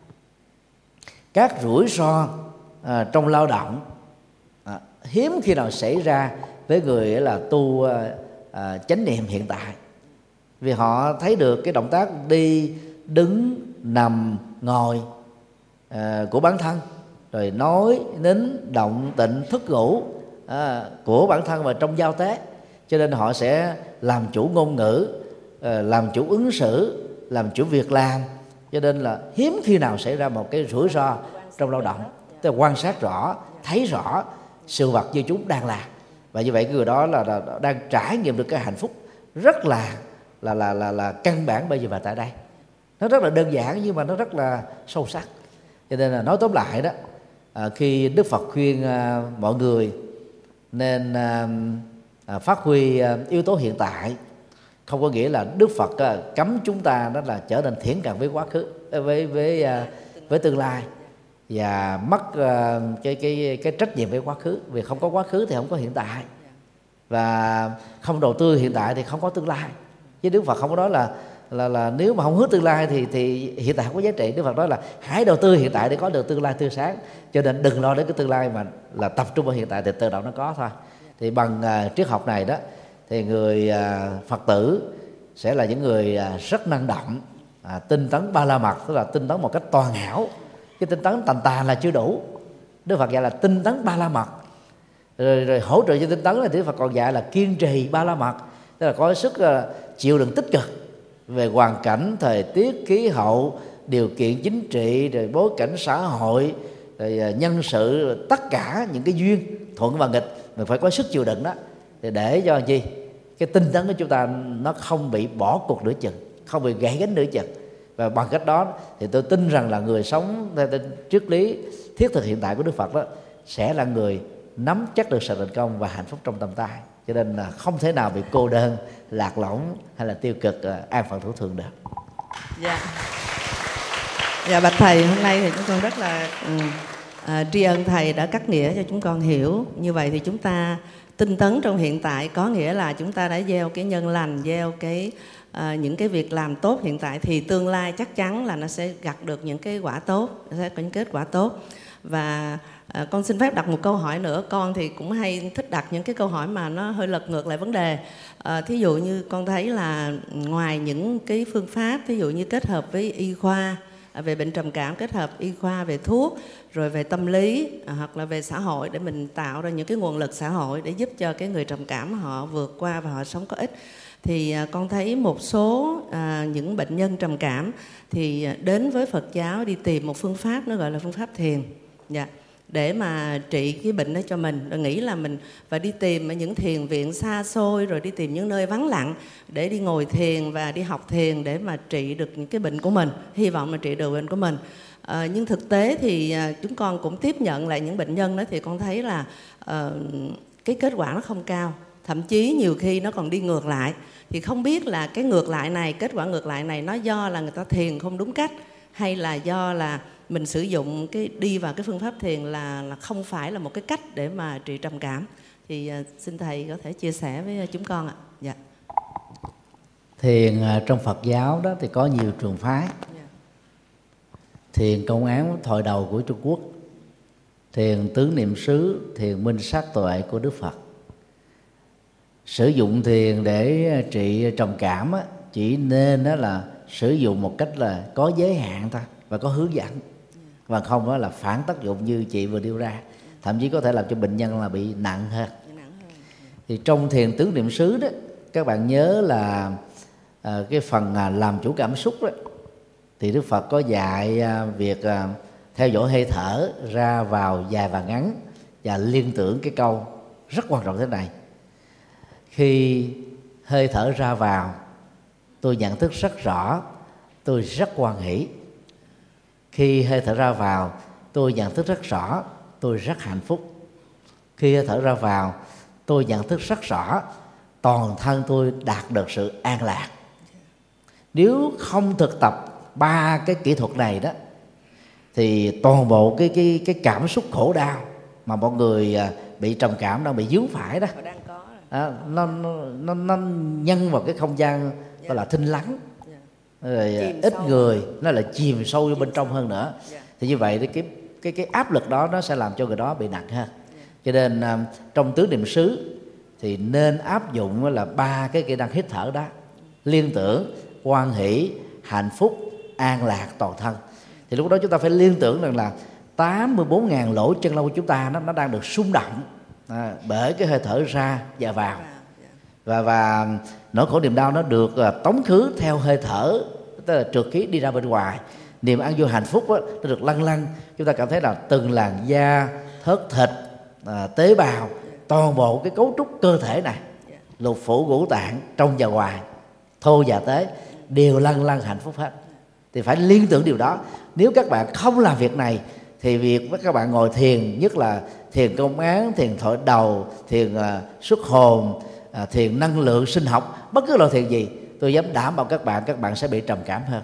các rủi ro à, trong lao động à, hiếm khi nào xảy ra với người là tu à, chánh niệm hiện tại, vì họ thấy được cái động tác đi, đứng, nằm, ngồi à, của bản thân, rồi nói, nín, động, tịnh, thức ngủ à, của bản thân và trong giao tế, cho nên họ sẽ làm chủ ngôn ngữ, à, làm chủ ứng xử, làm chủ việc làm, cho nên là hiếm khi nào xảy ra một cái rủi ro trong lao động. Tức là quan sát rõ, thấy rõ sự vật như chúng đang làm, và như vậy cái người đó là, là, là đang trải nghiệm được cái hạnh phúc rất là là là là, là căn bản bây giờ và tại đây. Nó rất là đơn giản nhưng mà nó rất là sâu sắc. Cho nên là nói tóm lại đó, à, khi Đức Phật khuyên à, mọi người nên à, à, phát huy à, yếu tố hiện tại, không có nghĩa là Đức Phật à, cấm chúng ta đó là trở nên thiển cận với quá khứ, với với à, với tương lai, và mất uh, cái cái cái trách nhiệm với quá khứ. Vì không có quá khứ thì không có hiện tại, và không đầu tư hiện tại thì không có tương lai. Chứ Đức Phật không có nói là là là nếu mà không hướng tương lai thì thì hiện tại không có giá trị. Đức Phật nói là hãy đầu tư hiện tại để có được tương lai tươi sáng. Cho nên đừng lo đến cái tương lai mà là tập trung vào hiện tại thì tự động nó có thôi. Thì bằng uh, triết học này đó thì người uh, Phật tử sẽ là những người uh, rất năng động, à, tinh tấn ba la mật, tức là tinh tấn một cách toàn hảo. Cái tinh tấn tàn tà là chưa đủ. Đức Phật dạy là tinh tấn ba la mật. Rồi, rồi hỗ trợ cho tinh tấn là Đức Phật còn dạy là kiên trì ba la mật, tức là có sức uh, chịu đựng tích cực về hoàn cảnh, thời tiết, khí hậu, điều kiện chính trị, rồi bối cảnh xã hội, rồi uh, nhân sự, tất cả những cái duyên thuận và nghịch mình phải có sức chịu đựng đó, để để cho gì cái tinh tấn của chúng ta nó không bị bỏ cuộc nửa chừng, không bị gãy gánh nửa chừng. Và bằng cách đó thì tôi tin rằng là người sống theo triết lý thiết thực hiện tại của Đức Phật đó sẽ là người nắm chắc được sự thành công và hạnh phúc trong tầm tay. Cho nên là không thể nào bị cô đơn, lạc lõng hay là tiêu cực, an phận thủ thường được. Dạ. Dạ bạch thầy, hôm nay thì chúng con rất là à, tri ân thầy đã cắt nghĩa cho chúng con hiểu. Như vậy thì chúng ta tinh tấn trong hiện tại có nghĩa là chúng ta đã gieo cái nhân lành, gieo cái à, những cái việc làm tốt hiện tại, thì tương lai chắc chắn là nó sẽ gặt được những cái quả tốt, nó sẽ có những kết quả tốt. Và à, con xin phép đặt một câu hỏi nữa. Con thì cũng hay thích đặt những cái câu hỏi mà nó hơi lật ngược lại vấn đề. à, Thí dụ như con thấy là ngoài những cái phương pháp, thí dụ như kết hợp với y khoa về bệnh trầm cảm, kết hợp y khoa về thuốc, rồi về tâm lý, à, hoặc là về xã hội, để mình tạo ra những cái nguồn lực xã hội để giúp cho cái người trầm cảm họ vượt qua và họ sống có ích. Thì à, con thấy một số à, những bệnh nhân trầm cảm thì đến với Phật giáo đi tìm một phương pháp, nó gọi là phương pháp thiền, dạ, để mà trị cái bệnh đó cho mình. Rồi nghĩ là mình phải đi tìm ở những thiền viện xa xôi, rồi đi tìm những nơi vắng lặng để đi ngồi thiền và đi học thiền để mà trị được những cái bệnh của mình, hy vọng là trị được bệnh của mình. À, nhưng thực tế thì à, chúng con cũng tiếp nhận lại những bệnh nhân đó, thì con thấy là à, cái kết quả nó không cao, thậm chí nhiều khi nó còn đi ngược lại. Thì không biết là cái ngược lại này, kết quả ngược lại này nó do là người ta thiền không đúng cách, hay là do là mình sử dụng cái đi vào cái phương pháp thiền là là không phải là một cái cách để mà trị trầm cảm. Thì uh, xin thầy có thể chia sẻ với chúng con ạ. Dạ. Thiền uh, trong Phật giáo đó thì có nhiều trường phái. Yeah. Thiền công án thời đầu của Trung Quốc, thiền tứ niệm xứ, thiền minh sát tuệ của Đức Phật. Sử dụng thiền để trị trầm cảm á, chỉ nên đó là sử dụng một cách là có giới hạn thôi và có hướng dẫn, và không đó là phản tác dụng như chị vừa nêu ra, thậm chí có thể làm cho bệnh nhân là bị nặng hơn. Thì trong thiền tứ niệm xứ đó, các bạn nhớ là à, cái phần à, làm chủ cảm xúc đó, thì Đức Phật có dạy à, việc à, theo dõi hơi thở ra vào dài và ngắn, và liên tưởng cái câu rất quan trọng thế này: khi hơi thở ra vào, tôi nhận thức rất rõ, tôi rất hoan hỷ. Khi hơi thở ra vào, tôi nhận thức rất rõ, tôi rất hạnh phúc. Khi hơi thở ra vào, tôi nhận thức rất rõ, toàn thân tôi đạt được sự an lạc. Nếu không thực tập ba cái kỹ thuật này đó, thì toàn bộ cái cái cái cảm xúc khổ đau mà mọi người bị trầm cảm đang bị dướng phải đó, à, nó, nó nó nó nhân vào cái không gian gọi là thinh lắng, rồi ít sâu. Người nó là chìm sâu vô bên trong hơn nữa. Yeah. Thì như vậy thì cái cái cái áp lực đó nó sẽ làm cho người đó bị nặng hơn. Yeah. Cho nên um, trong tứ niệm xứ thì nên áp dụng là ba cái kỹ năng hít thở đó: liên tưởng, hoan hỷ, hạnh phúc, an lạc toàn thân. Thì lúc đó chúng ta phải liên tưởng rằng là tám mươi bốn ngàn lỗ chân lông của chúng ta nó nó đang được xung động à, bởi cái hơi thở ra và vào. Và và nỗi khổ niềm đau nó được uh, tống khứ theo hơi thở, tức là trượt khí đi ra bên ngoài. Niềm an vui hạnh phúc đó, nó được lăn lăn, chúng ta cảm thấy là từng làn da, thớt thịt, uh, tế bào, toàn bộ cái cấu trúc cơ thể này, lục phủ ngũ tạng trong và ngoài, thô và tế, đều lăn lăn hạnh phúc hết. Thì phải liên tưởng điều đó. Nếu các bạn không làm việc này thì việc với các bạn ngồi thiền, nhất là thiền công án, thiền thổi đầu, thiền uh, xuất hồn, À, thiền năng lượng sinh học, bất cứ loại thiền gì, tôi dám đảm bảo các bạn các bạn sẽ bị trầm cảm hơn.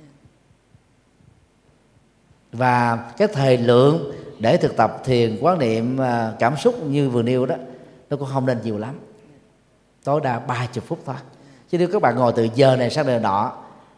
Và cái thời lượng để thực tập thiền quán niệm à, cảm xúc như vừa nêu đó, nó cũng không nên nhiều lắm, tối đa ba mươi phút thôi. Chứ nếu các bạn ngồi từ giờ này sang giờ nọ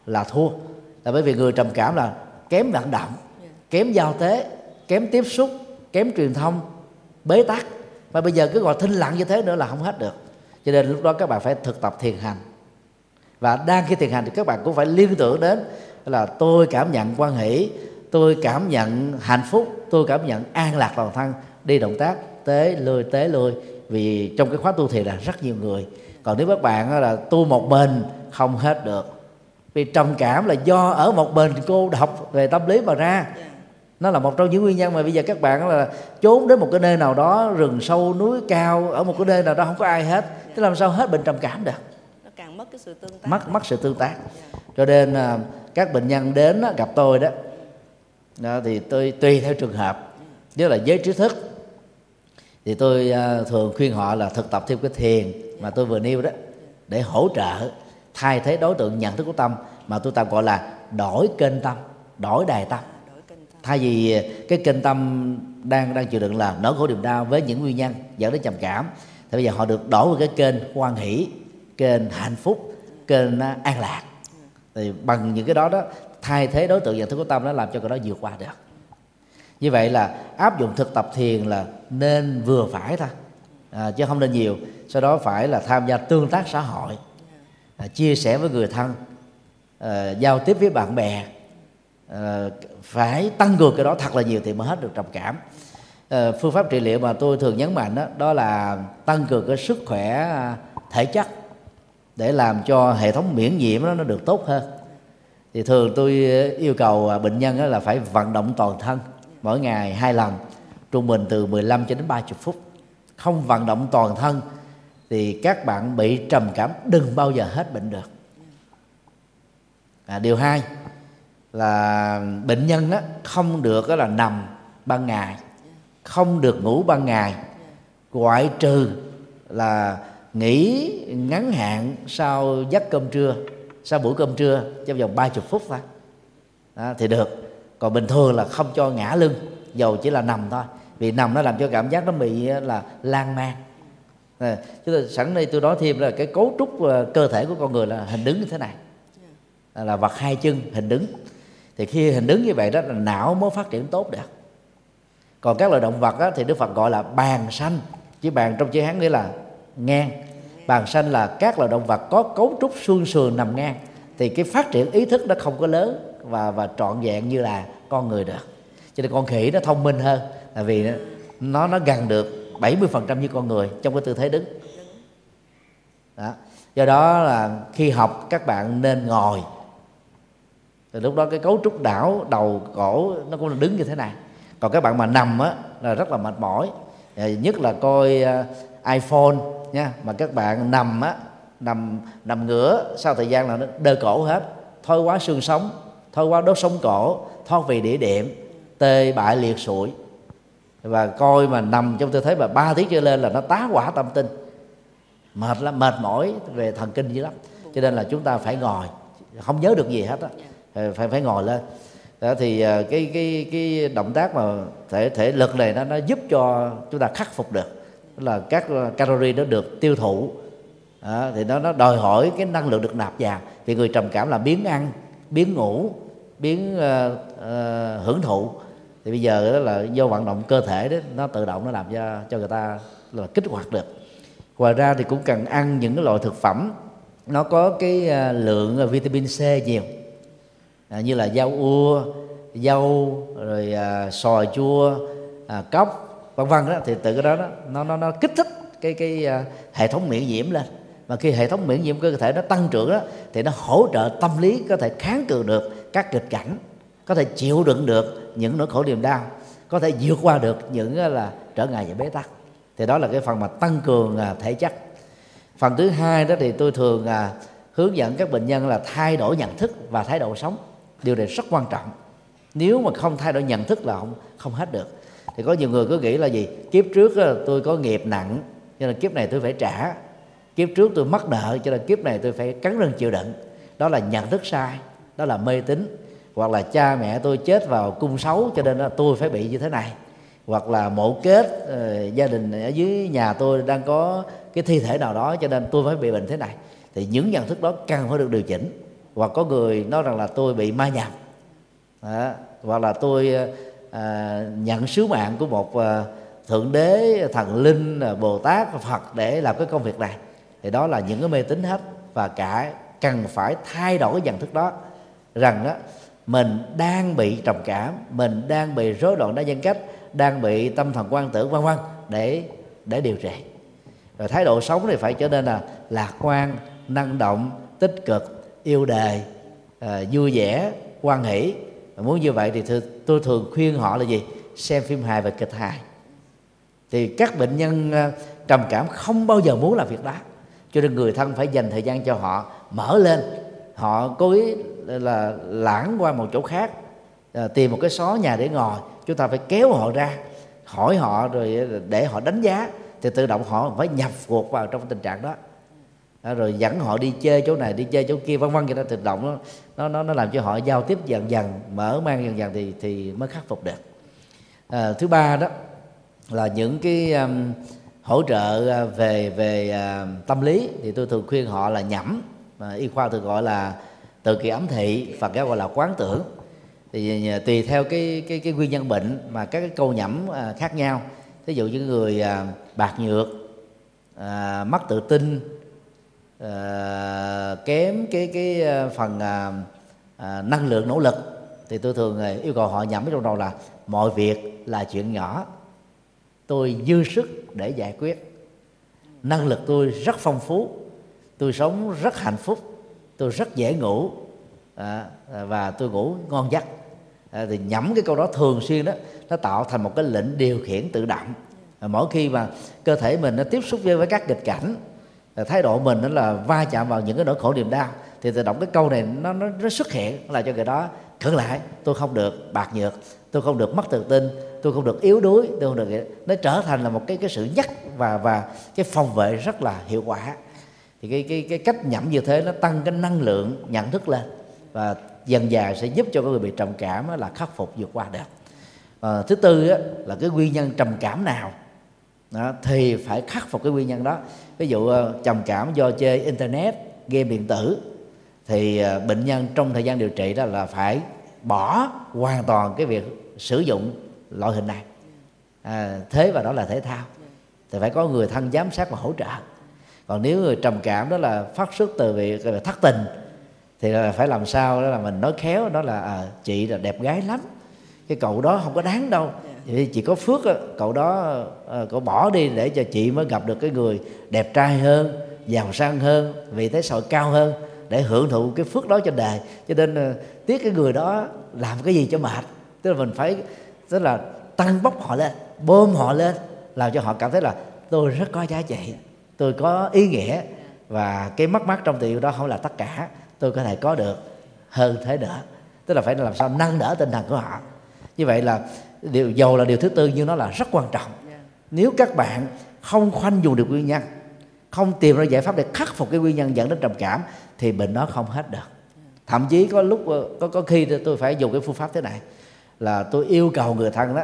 là thua, là bởi vì người trầm cảm là kém vận động, kém giao tế, kém tiếp xúc, kém truyền thông, bế tắc. Và bây giờ cứ gọi thinh lặng như thế nữa là không hết được. Cho nên lúc đó các bạn phải thực tập thiền hành. Và đang khi thiền hành thì các bạn cũng phải liên tưởng đến là tôi cảm nhận quan hỷ, tôi cảm nhận hạnh phúc, tôi cảm nhận an lạc toàn thân. Đi động tác tế lùi tế lùi. Vì trong cái khóa tu thiền là rất nhiều người. Còn nếu các bạn là tu một mình không hết được. Vì trầm cảm là do ở một mình cô độc về tâm lý mà ra. Nó là một trong những nguyên nhân mà bây giờ các bạn là trốn đến một cái nơi nào đó, rừng sâu núi cao, ở một cái nơi nào đó không có ai hết, thế làm sao hết bệnh trầm cảm được? Nó càng mất cái sự tương tác. Mất mất sự tương tác. Cho nên các bệnh nhân đến gặp tôi đó, đó thì tôi tùy theo trường hợp. Nếu là giới trí thức thì tôi thường khuyên họ là thực tập thêm cái thiền mà tôi vừa nêu đó, để hỗ trợ thay thế đối tượng nhận thức của tâm, mà tôi tạm gọi là đổi kênh tâm, đổi đài tâm. Thay vì cái kênh tâm đang đang chịu đựng là nỗi khổ niềm đau với những nguyên nhân dẫn đến trầm cảm, thì bây giờ họ được đổi vào cái kênh hoan hỷ, kênh hạnh phúc, kênh an lạc. Thì bằng những cái đó đó, thay thế đối tượng nhận thức của tâm, nó làm cho cái đó vượt qua được. Như vậy là áp dụng thực tập thiền là nên vừa phải thôi, à, chứ không nên nhiều. Sau đó phải là tham gia tương tác xã hội, à, chia sẻ với người thân, à, giao tiếp với bạn bè, à, phải tăng cường cái đó thật là nhiều thì mới hết được trầm cảm. À, phương pháp trị liệu mà tôi thường nhấn mạnh đó, đó là tăng cường cái sức khỏe thể chất để làm cho hệ thống miễn nhiễm đó nó được tốt hơn. Thì thường tôi yêu cầu bệnh nhân là phải vận động toàn thân mỗi ngày hai lần, trung bình từ mười lăm cho đến ba mươi phút. Không vận động toàn thân thì các bạn bị trầm cảm đừng bao giờ hết bệnh được. À, điều hai là bệnh nhân đó không được đó là nằm ban ngày, không được ngủ ban ngày, ngoại trừ là nghỉ ngắn hạn sau giấc cơm trưa, sau buổi cơm trưa trong vòng ba mươi phút thôi, đó, thì được. Còn bình thường là không cho ngã lưng, dầu chỉ là nằm thôi, vì nằm nó làm cho cảm giác nó bị là lan man. À, chứ sẵn đây tôi nói thêm là cái cấu trúc cơ thể của con người là hình đứng như thế này, là vật hai chân hình đứng. Thì khi hình đứng như vậy đó là não mới phát triển tốt được. Còn các loài động vật đó, thì Đức Phật gọi là bàn sanh, chứ bàn trong chữ Hán nghĩa là ngang. Bàn sanh là các loài động vật có cấu trúc xương sườn nằm ngang, thì cái phát triển ý thức nó không có lớn và và trọn vẹn như là con người được. Cho nên con khỉ nó thông minh hơn, là vì nó nó gần được bảy mươi phần trăm như con người trong cái tư thế đứng. Đó. Do đó là khi học các bạn nên ngồi, thì lúc đó cái cấu trúc đảo đầu cổ nó cũng là đứng như thế này. Còn các bạn mà nằm á là rất là mệt mỏi, nhất là coi iPhone nha, mà các bạn nằm á, nằm nằm ngửa sau thời gian là nó đơ cổ hết, thói quá xương sống, thói quá đốt sống cổ, thoát vị đĩa đệm, tê bại liệt sụi. Và coi mà nằm trong tư thế mà ba tiếng trở lên là nó tá hỏa tâm tinh, mệt lắm, mệt mỏi về thần kinh dữ lắm. Cho nên là chúng ta phải ngồi, không nhớ được gì hết á, phải phải ngồi lên. Đó thì cái cái cái động tác mà thể thể lực này nó nó giúp cho chúng ta khắc phục được, tức là các calorie nó được tiêu thụ. Đó, thì nó nó đòi hỏi cái năng lượng được nạp vào. Vì người trầm cảm là biến ăn, biến ngủ, biến uh, uh, hưởng thụ. Thì bây giờ đó là do vận động cơ thể đó, nó tự động nó làm cho cho người ta là kích hoạt được. Ngoài ra thì cũng cần ăn những cái loại thực phẩm nó có cái uh, lượng vitamin C nhiều, à, như là rau ua, dâu, rồi à, xoài chua, à, cóc, vân vân đó. Thì từ cái đó, đó nó nó nó kích thích cái cái à, hệ thống miễn nhiễm lên. Và khi hệ thống miễn nhiễm cơ thể nó tăng trưởng đó, thì nó hỗ trợ tâm lý có thể kháng cự được các nghịch cảnh, có thể chịu đựng được những nỗi khổ niềm đau, có thể vượt qua được những là trở ngại và bế tắc. Thì đó là cái phần mà tăng cường à, thể chất. Phần thứ hai đó thì tôi thường à, hướng dẫn các bệnh nhân là thay đổi nhận thức và thái độ sống. Điều này rất quan trọng. Nếu mà không thay đổi nhận thức là không, không hết được. Thì có nhiều người cứ nghĩ là gì? Kiếp trước đó, tôi có nghiệp nặng, cho nên kiếp này tôi phải trả. Kiếp trước tôi mắc nợ, cho nên kiếp này tôi phải cắn răng chịu đựng. Đó là nhận thức sai, đó là mê tín. Hoặc là cha mẹ tôi chết vào cung xấu, cho nên tôi phải bị như thế này. Hoặc là mộ kết, uh, gia đình ở dưới nhà tôi đang có cái thi thể nào đó, cho nên tôi phải bị bệnh thế này. Thì những nhận thức đó cần phải được điều chỉnh. hoặc có người nói rằng là tôi bị ma nhập, đó, hoặc là tôi à, nhận sứ mạng của một à, thượng đế, thần linh, Bồ Tát, Phật để làm cái công việc này. Thì đó là những cái mê tín hết, và cả cần phải thay đổi cái nhận thức đó, rằng đó mình đang bị trầm cảm, mình đang bị rối loạn đa nhân cách, đang bị tâm thần quan tưởng vân vân, để để điều trị. Rồi thái độ sống thì phải trở nên là lạc quan, năng động, tích cực, yêu đời, à, vui vẻ, hoan hỷ. Và muốn như vậy thì tôi thường khuyên họ là gì? Xem phim hài và kịch hài. Thì các bệnh nhân trầm cảm không bao giờ muốn làm việc đó, cho nên người thân phải dành thời gian cho họ, mở lên. Họ cố ý là lãng qua một chỗ khác, à, tìm một cái xó nhà để ngồi, chúng ta phải kéo họ ra, hỏi họ rồi để họ đánh giá, thì tự động họ phải nhập cuộc vào trong tình trạng đó. À, rồi dẫn họ đi chơi chỗ này, đi chơi chỗ kia, vân vân, vậy đó, tự động nó nó nó làm cho họ giao tiếp dần dần, mở mang dần dần thì thì mới khắc phục được. À, thứ ba đó là những cái um, hỗ trợ về về uh, tâm lý, thì tôi thường khuyên họ là nhẩm, mà y khoa thường gọi là tự kỷ ấm thị, Phật giáo gọi là quán tưởng. Thì tùy theo cái cái cái nguyên nhân bệnh mà các cái câu nhẩm uh, khác nhau. Ví dụ như người uh, bạc nhược, uh, mất tự tin, uh, kém cái cái phần uh, uh, năng lượng nỗ lực, thì tôi thường uh, yêu cầu họ nhẩm trong đầu là mọi việc là chuyện nhỏ, tôi dư sức để giải quyết, năng lực tôi rất phong phú, tôi sống rất hạnh phúc, tôi rất dễ ngủ, à, và tôi ngủ ngon giấc. À, thì nhẩm cái câu đó thường xuyên đó, nó tạo thành một cái lệnh điều khiển tự động. À, mỗi khi mà cơ thể mình nó tiếp xúc với, với các nghịch cảnh, à, thái độ mình nó là va chạm vào những cái nỗi khổ niềm đau, thì tự động cái câu này nó nó, nó xuất hiện, là cho người đó khởi lại. Tôi không được bạc nhược, tôi không được mất tự tin, tôi không được yếu đuối, tôi không được. Nó trở thành là một cái cái sự nhắc và và cái phòng vệ rất là hiệu quả. Thì cái cái cái cách nhẩm như thế nó tăng cái năng lượng nhận thức lên, và dần dà sẽ giúp cho người bị trầm cảm là khắc phục vượt qua được. À, thứ tư á, là cái nguyên nhân trầm cảm nào đó, thì phải khắc phục cái nguyên nhân đó. Ví dụ trầm cảm do chơi internet, game điện tử, thì bệnh nhân trong thời gian điều trị đó là phải bỏ hoàn toàn cái việc sử dụng loại hình này. À, thế và đó là thể thao, thì phải có người thân giám sát và hỗ trợ. Còn nếu người trầm cảm đó là phát xuất từ việc thất tình, thì là phải làm sao đó là mình nói khéo, đó là à, chị là đẹp gái lắm, cái cậu đó không có đáng đâu, vậy chỉ có phước cậu đó à, cậu bỏ đi để cho chị mới gặp được cái người đẹp trai hơn, giàu sang hơn, vị thế xã hội cao hơn, để hưởng thụ cái phước đó trên đời. Cho nên uh, tiếc cái người đó làm cái gì cho mệt. Tức là mình phải tức là tăng bốc họ lên, bơm họ lên, làm cho họ cảm thấy là tôi rất có giá trị, tôi có ý nghĩa, và cái mất mát trong tình yêu đó không là tất cả, tôi có thể có được hơn thế nữa. Tức là phải làm sao nâng đỡ tinh thần của họ. Như vậy là điều dầu là điều thứ tư, nhưng nó là rất quan trọng. Nếu các bạn không khoanh vùng được nguyên nhân, không tìm ra giải pháp để khắc phục cái nguyên nhân dẫn đến trầm cảm, thì bệnh đó không hết được. Thậm chí có lúc có có khi tôi phải dùng cái phương pháp thế này, là tôi yêu cầu người thân đó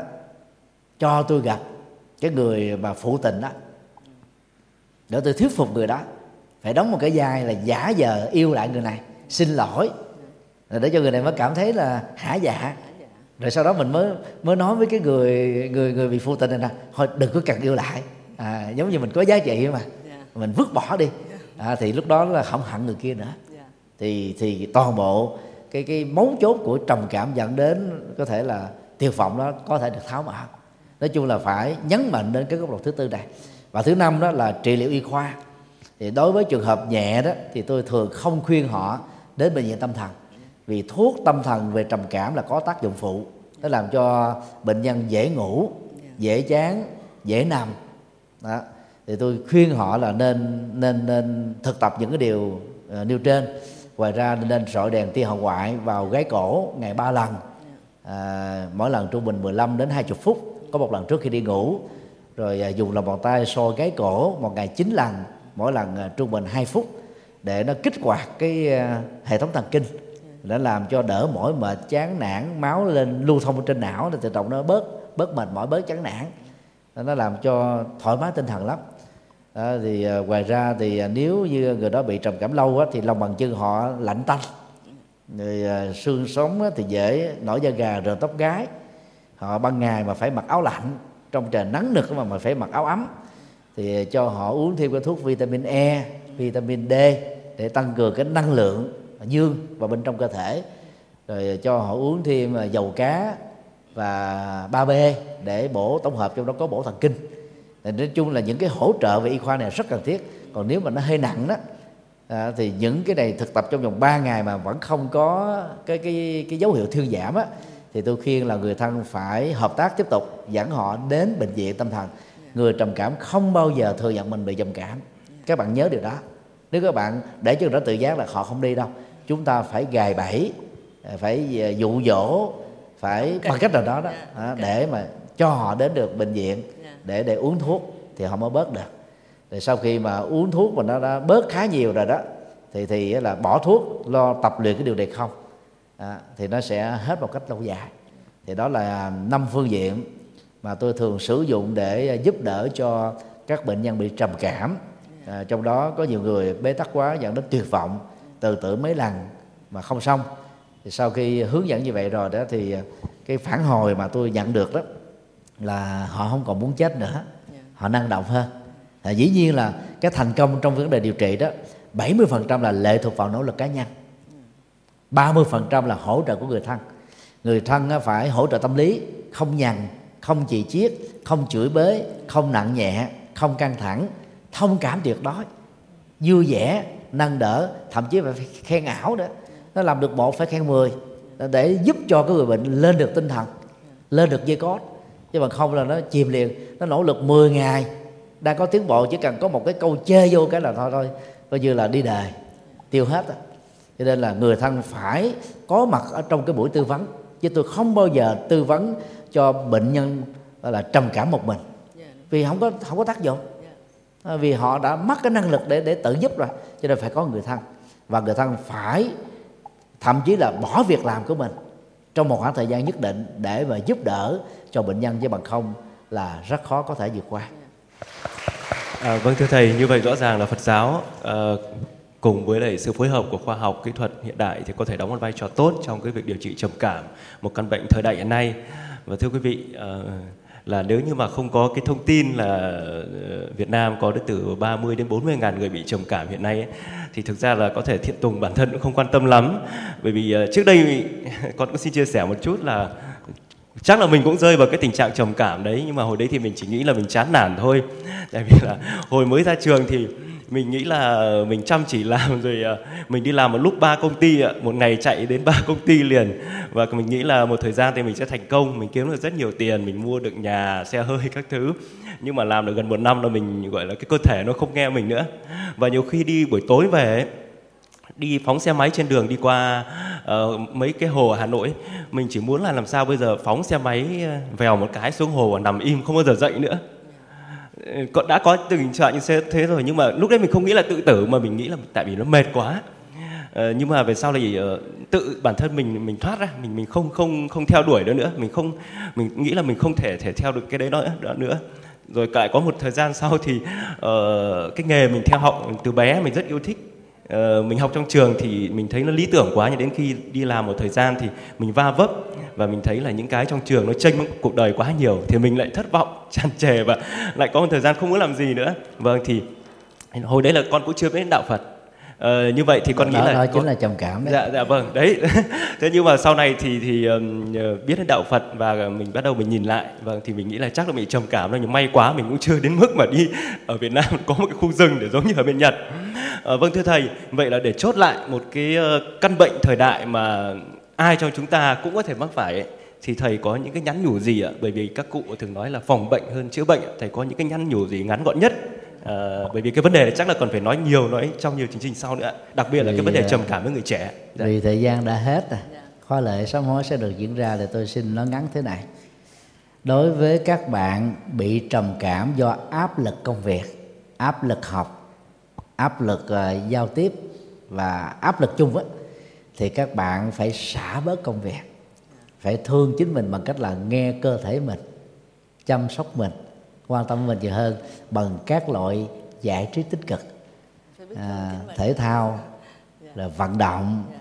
cho tôi gặp cái người mà phụ tình đó, để tôi thuyết phục người đó phải đóng một cái vai là giả vờ yêu lại người này, xin lỗi, để cho người này mới cảm thấy là hả dạ. Rồi sau đó mình mới mới nói với cái người người người bị phụ tình này nè, thôi đừng có cần yêu lại, à, giống như mình có giá trị mà, mình vứt bỏ đi, à, thì lúc đó là không hận người kia nữa. Thì thì toàn bộ cái cái mấu chốt của trầm cảm dẫn đến có thể là tuyệt vọng đó có thể được tháo mở. Nói chung là phải nhấn mạnh đến cái góc độ thứ tư này. Và thứ năm đó là trị liệu y khoa. Thì đối với trường hợp nhẹ đó thì tôi thường không khuyên họ đến bệnh viện tâm thần, vì thuốc tâm thần về trầm cảm là có tác dụng phụ, nó làm cho bệnh nhân dễ ngủ, dễ chán, dễ nằm đó. Thì tôi khuyên họ là nên nên nên thực tập những cái điều uh, nêu trên. Ngoài ra nên rọi đèn tia hồng ngoại vào gáy cổ ngày ba lần, à, mỗi lần trung bình mười lăm đến hai mươi phút, có một lần trước khi đi ngủ. Rồi à, dùng lòng bàn tay so gáy cổ một ngày chín lần, mỗi lần à, trung bình hai phút, để nó kích hoạt cái à, hệ thống thần kinh, để làm cho đỡ mỏi mệt, chán nản, máu lên lưu thông trên não, thì tự động nó bớt bớt mệt mỏi, bớt chán nản, nó làm cho thoải mái tinh thần lắm. Đó, thì uh, ngoài ra thì uh, nếu như người đó bị trầm cảm lâu á, thì lòng bàn chân họ lạnh tanh, Người uh, xương sống thì dễ nổi da gà, rợn tóc gái. Họ ban ngày mà phải mặc áo lạnh, trong trời nắng nực mà mà phải mặc áo ấm, thì cho họ uống thêm cái thuốc vitamin E, vitamin D để tăng cường cái năng lượng dương vào bên trong cơ thể. Rồi cho họ uống thêm dầu cá và ba B để bổ tổng hợp, trong đó có bổ thần kinh. Thì nói chung là những cái hỗ trợ về y khoa này rất cần thiết. Còn nếu mà nó hơi nặng đó à, thì những cái này thực tập trong vòng ba ngày mà vẫn không có cái cái cái dấu hiệu thuyên giảm á, thì tôi khuyên là người thân phải hợp tác tiếp tục, dẫn họ đến bệnh viện tâm thần. Người trầm cảm không bao giờ thừa nhận mình bị trầm cảm, các bạn nhớ điều đó. Nếu các bạn để cho người đó tự giác là họ không đi đâu. Chúng ta phải gài bẫy, phải dụ dỗ, phải bằng cách nào đó đó để mà cho họ đến được bệnh viện để để uống thuốc thì họ mới bớt được. Rồi sau khi mà uống thuốc mà nó đã bớt khá nhiều rồi đó, thì thì là bỏ thuốc, lo tập luyện cái điều này không à, thì nó sẽ hết một cách lâu dài. Thì đó là năm phương diện mà tôi thường sử dụng để giúp đỡ cho các bệnh nhân bị trầm cảm. À, trong đó có nhiều người bế tắc quá dẫn đến tuyệt vọng, từ tử mấy lần mà không xong. Thì sau khi hướng dẫn như vậy rồi đó, thì cái phản hồi mà tôi nhận được đó là họ không còn muốn chết nữa, họ năng động hơn. À, dĩ nhiên là cái thành công trong vấn đề điều trị đó, bảy mươi phần trăm là lệ thuộc vào nỗ lực cá nhân, ba mươi phần trăm là hỗ trợ của người thân. Người thân phải hỗ trợ tâm lý, không nhằn, không chì chiết, không chửi bới, không nặng nhẹ, không căng thẳng, thông cảm tuyệt đối, vui vẻ, nâng đỡ, thậm chí phải khen ảo đó. Nó làm được một phải khen mười, để giúp cho cái người bệnh lên được tinh thần, lên được dây cót. Chứ mà không là nó chìm liền. Nó nỗ lực mười ngày đang có tiến bộ, chỉ cần có một cái câu chê vô cái là thôi thôi coi như là đi đời, tiêu hết đó. Cho nên là người thân phải có mặt ở trong cái buổi tư vấn, chứ tôi không bao giờ tư vấn cho bệnh nhân là trầm cảm một mình, vì không có không có tác dụng, vì họ đã mất cái năng lực để để tự giúp rồi. Cho nên phải có người thân, và người thân phải thậm chí là bỏ việc làm của mình trong một khoảng thời gian nhất định để mà giúp đỡ cho bệnh nhân, chứ bằng không là rất khó có thể vượt qua. À, vâng thưa thầy, như vậy rõ ràng là Phật giáo à, cùng với lại sự phối hợp của khoa học kỹ thuật hiện đại thì có thể đóng một vai trò tốt trong cái việc điều trị trầm cảm, một căn bệnh thời đại hiện nay. Và thưa quý vị, à, là nếu như mà không có cái thông tin là Việt Nam có đến từ ba mươi đến bốn mươi ngàn người bị trầm cảm hiện nay ấy, thì thực ra là có thể Thiện Tùng bản thân cũng không quan tâm lắm. Bởi vì uh, trước đây con cũng xin chia sẻ một chút là chắc là mình cũng rơi vào cái tình trạng trầm cảm đấy, nhưng mà hồi đấy thì mình chỉ nghĩ là mình chán nản thôi. Tại vì là hồi mới ra trường thì mình nghĩ là mình chăm chỉ làm, rồi mình đi làm một lúc ba công ty, một ngày chạy đến ba công ty liền, và mình nghĩ là một thời gian thì mình sẽ thành công, mình kiếm được rất nhiều tiền, mình mua được nhà, xe hơi các thứ. Nhưng mà làm được gần một năm là mình gọi là cái cơ thể nó không nghe mình nữa. Và nhiều khi đi buổi tối về ấy, đi phóng xe máy trên đường đi qua uh, mấy cái hồ ở Hà Nội, mình chỉ muốn là làm sao bây giờ phóng xe máy vèo một cái xuống hồ và nằm im không bao giờ dậy nữa. Đã có tình trạng như thế rồi, nhưng mà lúc đấy mình không nghĩ là tự tử, mà mình nghĩ là tại vì nó mệt quá. Uh, nhưng mà về sau thì uh, tự bản thân mình mình thoát ra, mình mình không không không theo đuổi nữa nữa, mình không mình nghĩ là mình không thể thể theo được cái đấy nữa đó nữa. Rồi lại có một thời gian sau thì uh, cái nghề mình theo học từ bé mình rất yêu thích. Uh, mình học trong trường thì mình thấy nó lý tưởng quá, nhưng đến khi đi làm một thời gian thì mình va vấp, và mình thấy là những cái trong trường nó chênh cuộc đời quá nhiều, thì mình lại thất vọng, tràn trề, và lại có một thời gian không muốn làm gì nữa. Vâng, thì hồi đấy là con cũng chưa biết đến đạo Phật. Uh, như vậy thì con đó, nghĩ là đó chính là trầm cảm đấy. Dạ dạ vâng đấy. Thế nhưng mà sau này thì thì um, biết đến đạo Phật và mình bắt đầu mình nhìn lại, vâng, thì mình nghĩ là chắc là bị trầm cảm rồi, nhưng may quá mình cũng chưa đến mức mà đi ở Việt Nam có một cái khu rừng để giống như ở bên Nhật. Uh, vâng thưa thầy, vậy là để chốt lại một cái uh, căn bệnh thời đại mà ai trong chúng ta cũng có thể mắc phải ấy, thì thầy có những cái nhắn nhủ gì ạ? Bởi vì các cụ thường nói là phòng bệnh hơn chữa bệnh, thầy có những cái nhắn nhủ gì ngắn gọn nhất? À, bởi vì cái vấn đề này chắc là còn phải nói nhiều, nói trong nhiều chương trình sau nữa, đặc biệt là vì, cái vấn đề trầm cảm với người trẻ. Dạ. Vì thời gian đã hết rồi, khóa lễ sám hối sẽ được diễn ra, thì tôi xin nói ngắn thế này. Đối với các bạn bị trầm cảm do áp lực công việc, áp lực học, áp lực uh, giao tiếp và áp lực chung á, thì các bạn phải xả bớt công việc, phải thương chính mình bằng cách là nghe cơ thể mình, chăm sóc mình, quan tâm mình nhiều hơn bằng các loại giải trí tích cực, à, thể thao, rồi vận động,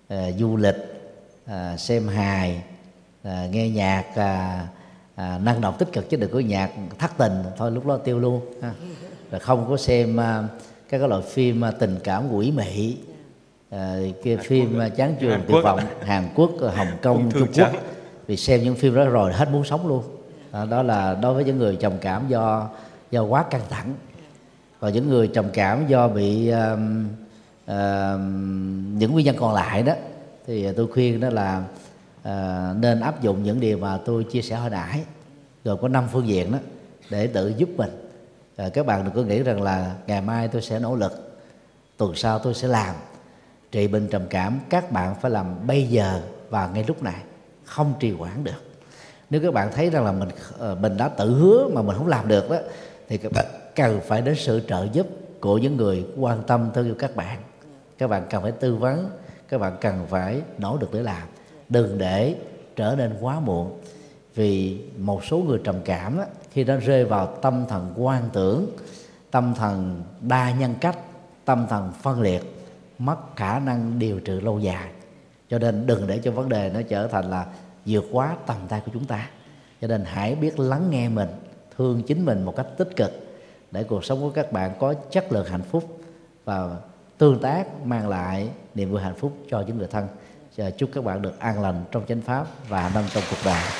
à, du lịch, à, xem hài, à, nghe nhạc à, à, năng động tích cực, chứ đừng có nhạc thất tình thôi, lúc đó tiêu luôn ha. Rồi không có xem à, các cái loại phim à, tình cảm quỷ mị, à, cái phim à, chán chường tuyệt vọng Hàn Quốc, Hồng Kông, Trung Quốc. Vì xem những phim đó rồi hết muốn sống luôn. À, đó là đối với những người trầm cảm do do quá căng thẳng. Còn những người trầm cảm do bị uh, uh, những nguyên nhân còn lại đó, thì tôi khuyên đó là uh, nên áp dụng những điều mà tôi chia sẻ hồi nãy, rồi có năm phương diện đó để tự giúp mình. Uh, các bạn đừng có nghĩ rằng là ngày mai tôi sẽ nỗ lực, tuần sau tôi sẽ làm. Trị bệnh trầm cảm các bạn phải làm bây giờ và ngay lúc này, không trì hoãn được. Nếu các bạn thấy rằng là mình mình đã tự hứa mà mình không làm được đó, thì các bạn cần phải đến sự trợ giúp của những người quan tâm tới các bạn. Các bạn cần phải tư vấn, các bạn cần phải nỗ lực để làm, đừng để trở nên quá muộn. Vì một số người trầm cảm đó, khi nó rơi vào tâm thần quan tưởng, tâm thần đa nhân cách, tâm thần phân liệt, mất khả năng điều trị lâu dài. Cho nên đừng để cho vấn đề nó trở thành là vượt quá tầm tay của chúng ta. Cho nên hãy biết lắng nghe mình, thương chính mình một cách tích cực, để cuộc sống của các bạn có chất lượng hạnh phúc và tương tác mang lại niềm vui hạnh phúc cho những người thân. Chúc các bạn được an lành trong chánh pháp và năm trong cuộc đời.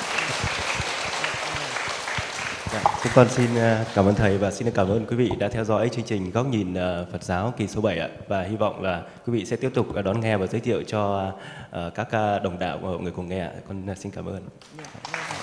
Dạ, chúng con xin cảm ơn thầy và xin cảm ơn quý vị đã theo dõi chương trình Góc nhìn Phật giáo kỳ số bảy ạ. Và hy vọng là quý vị sẽ tiếp tục đón nghe và giới thiệu cho các đồng đạo người cùng nghe ạ. Con xin cảm ơn.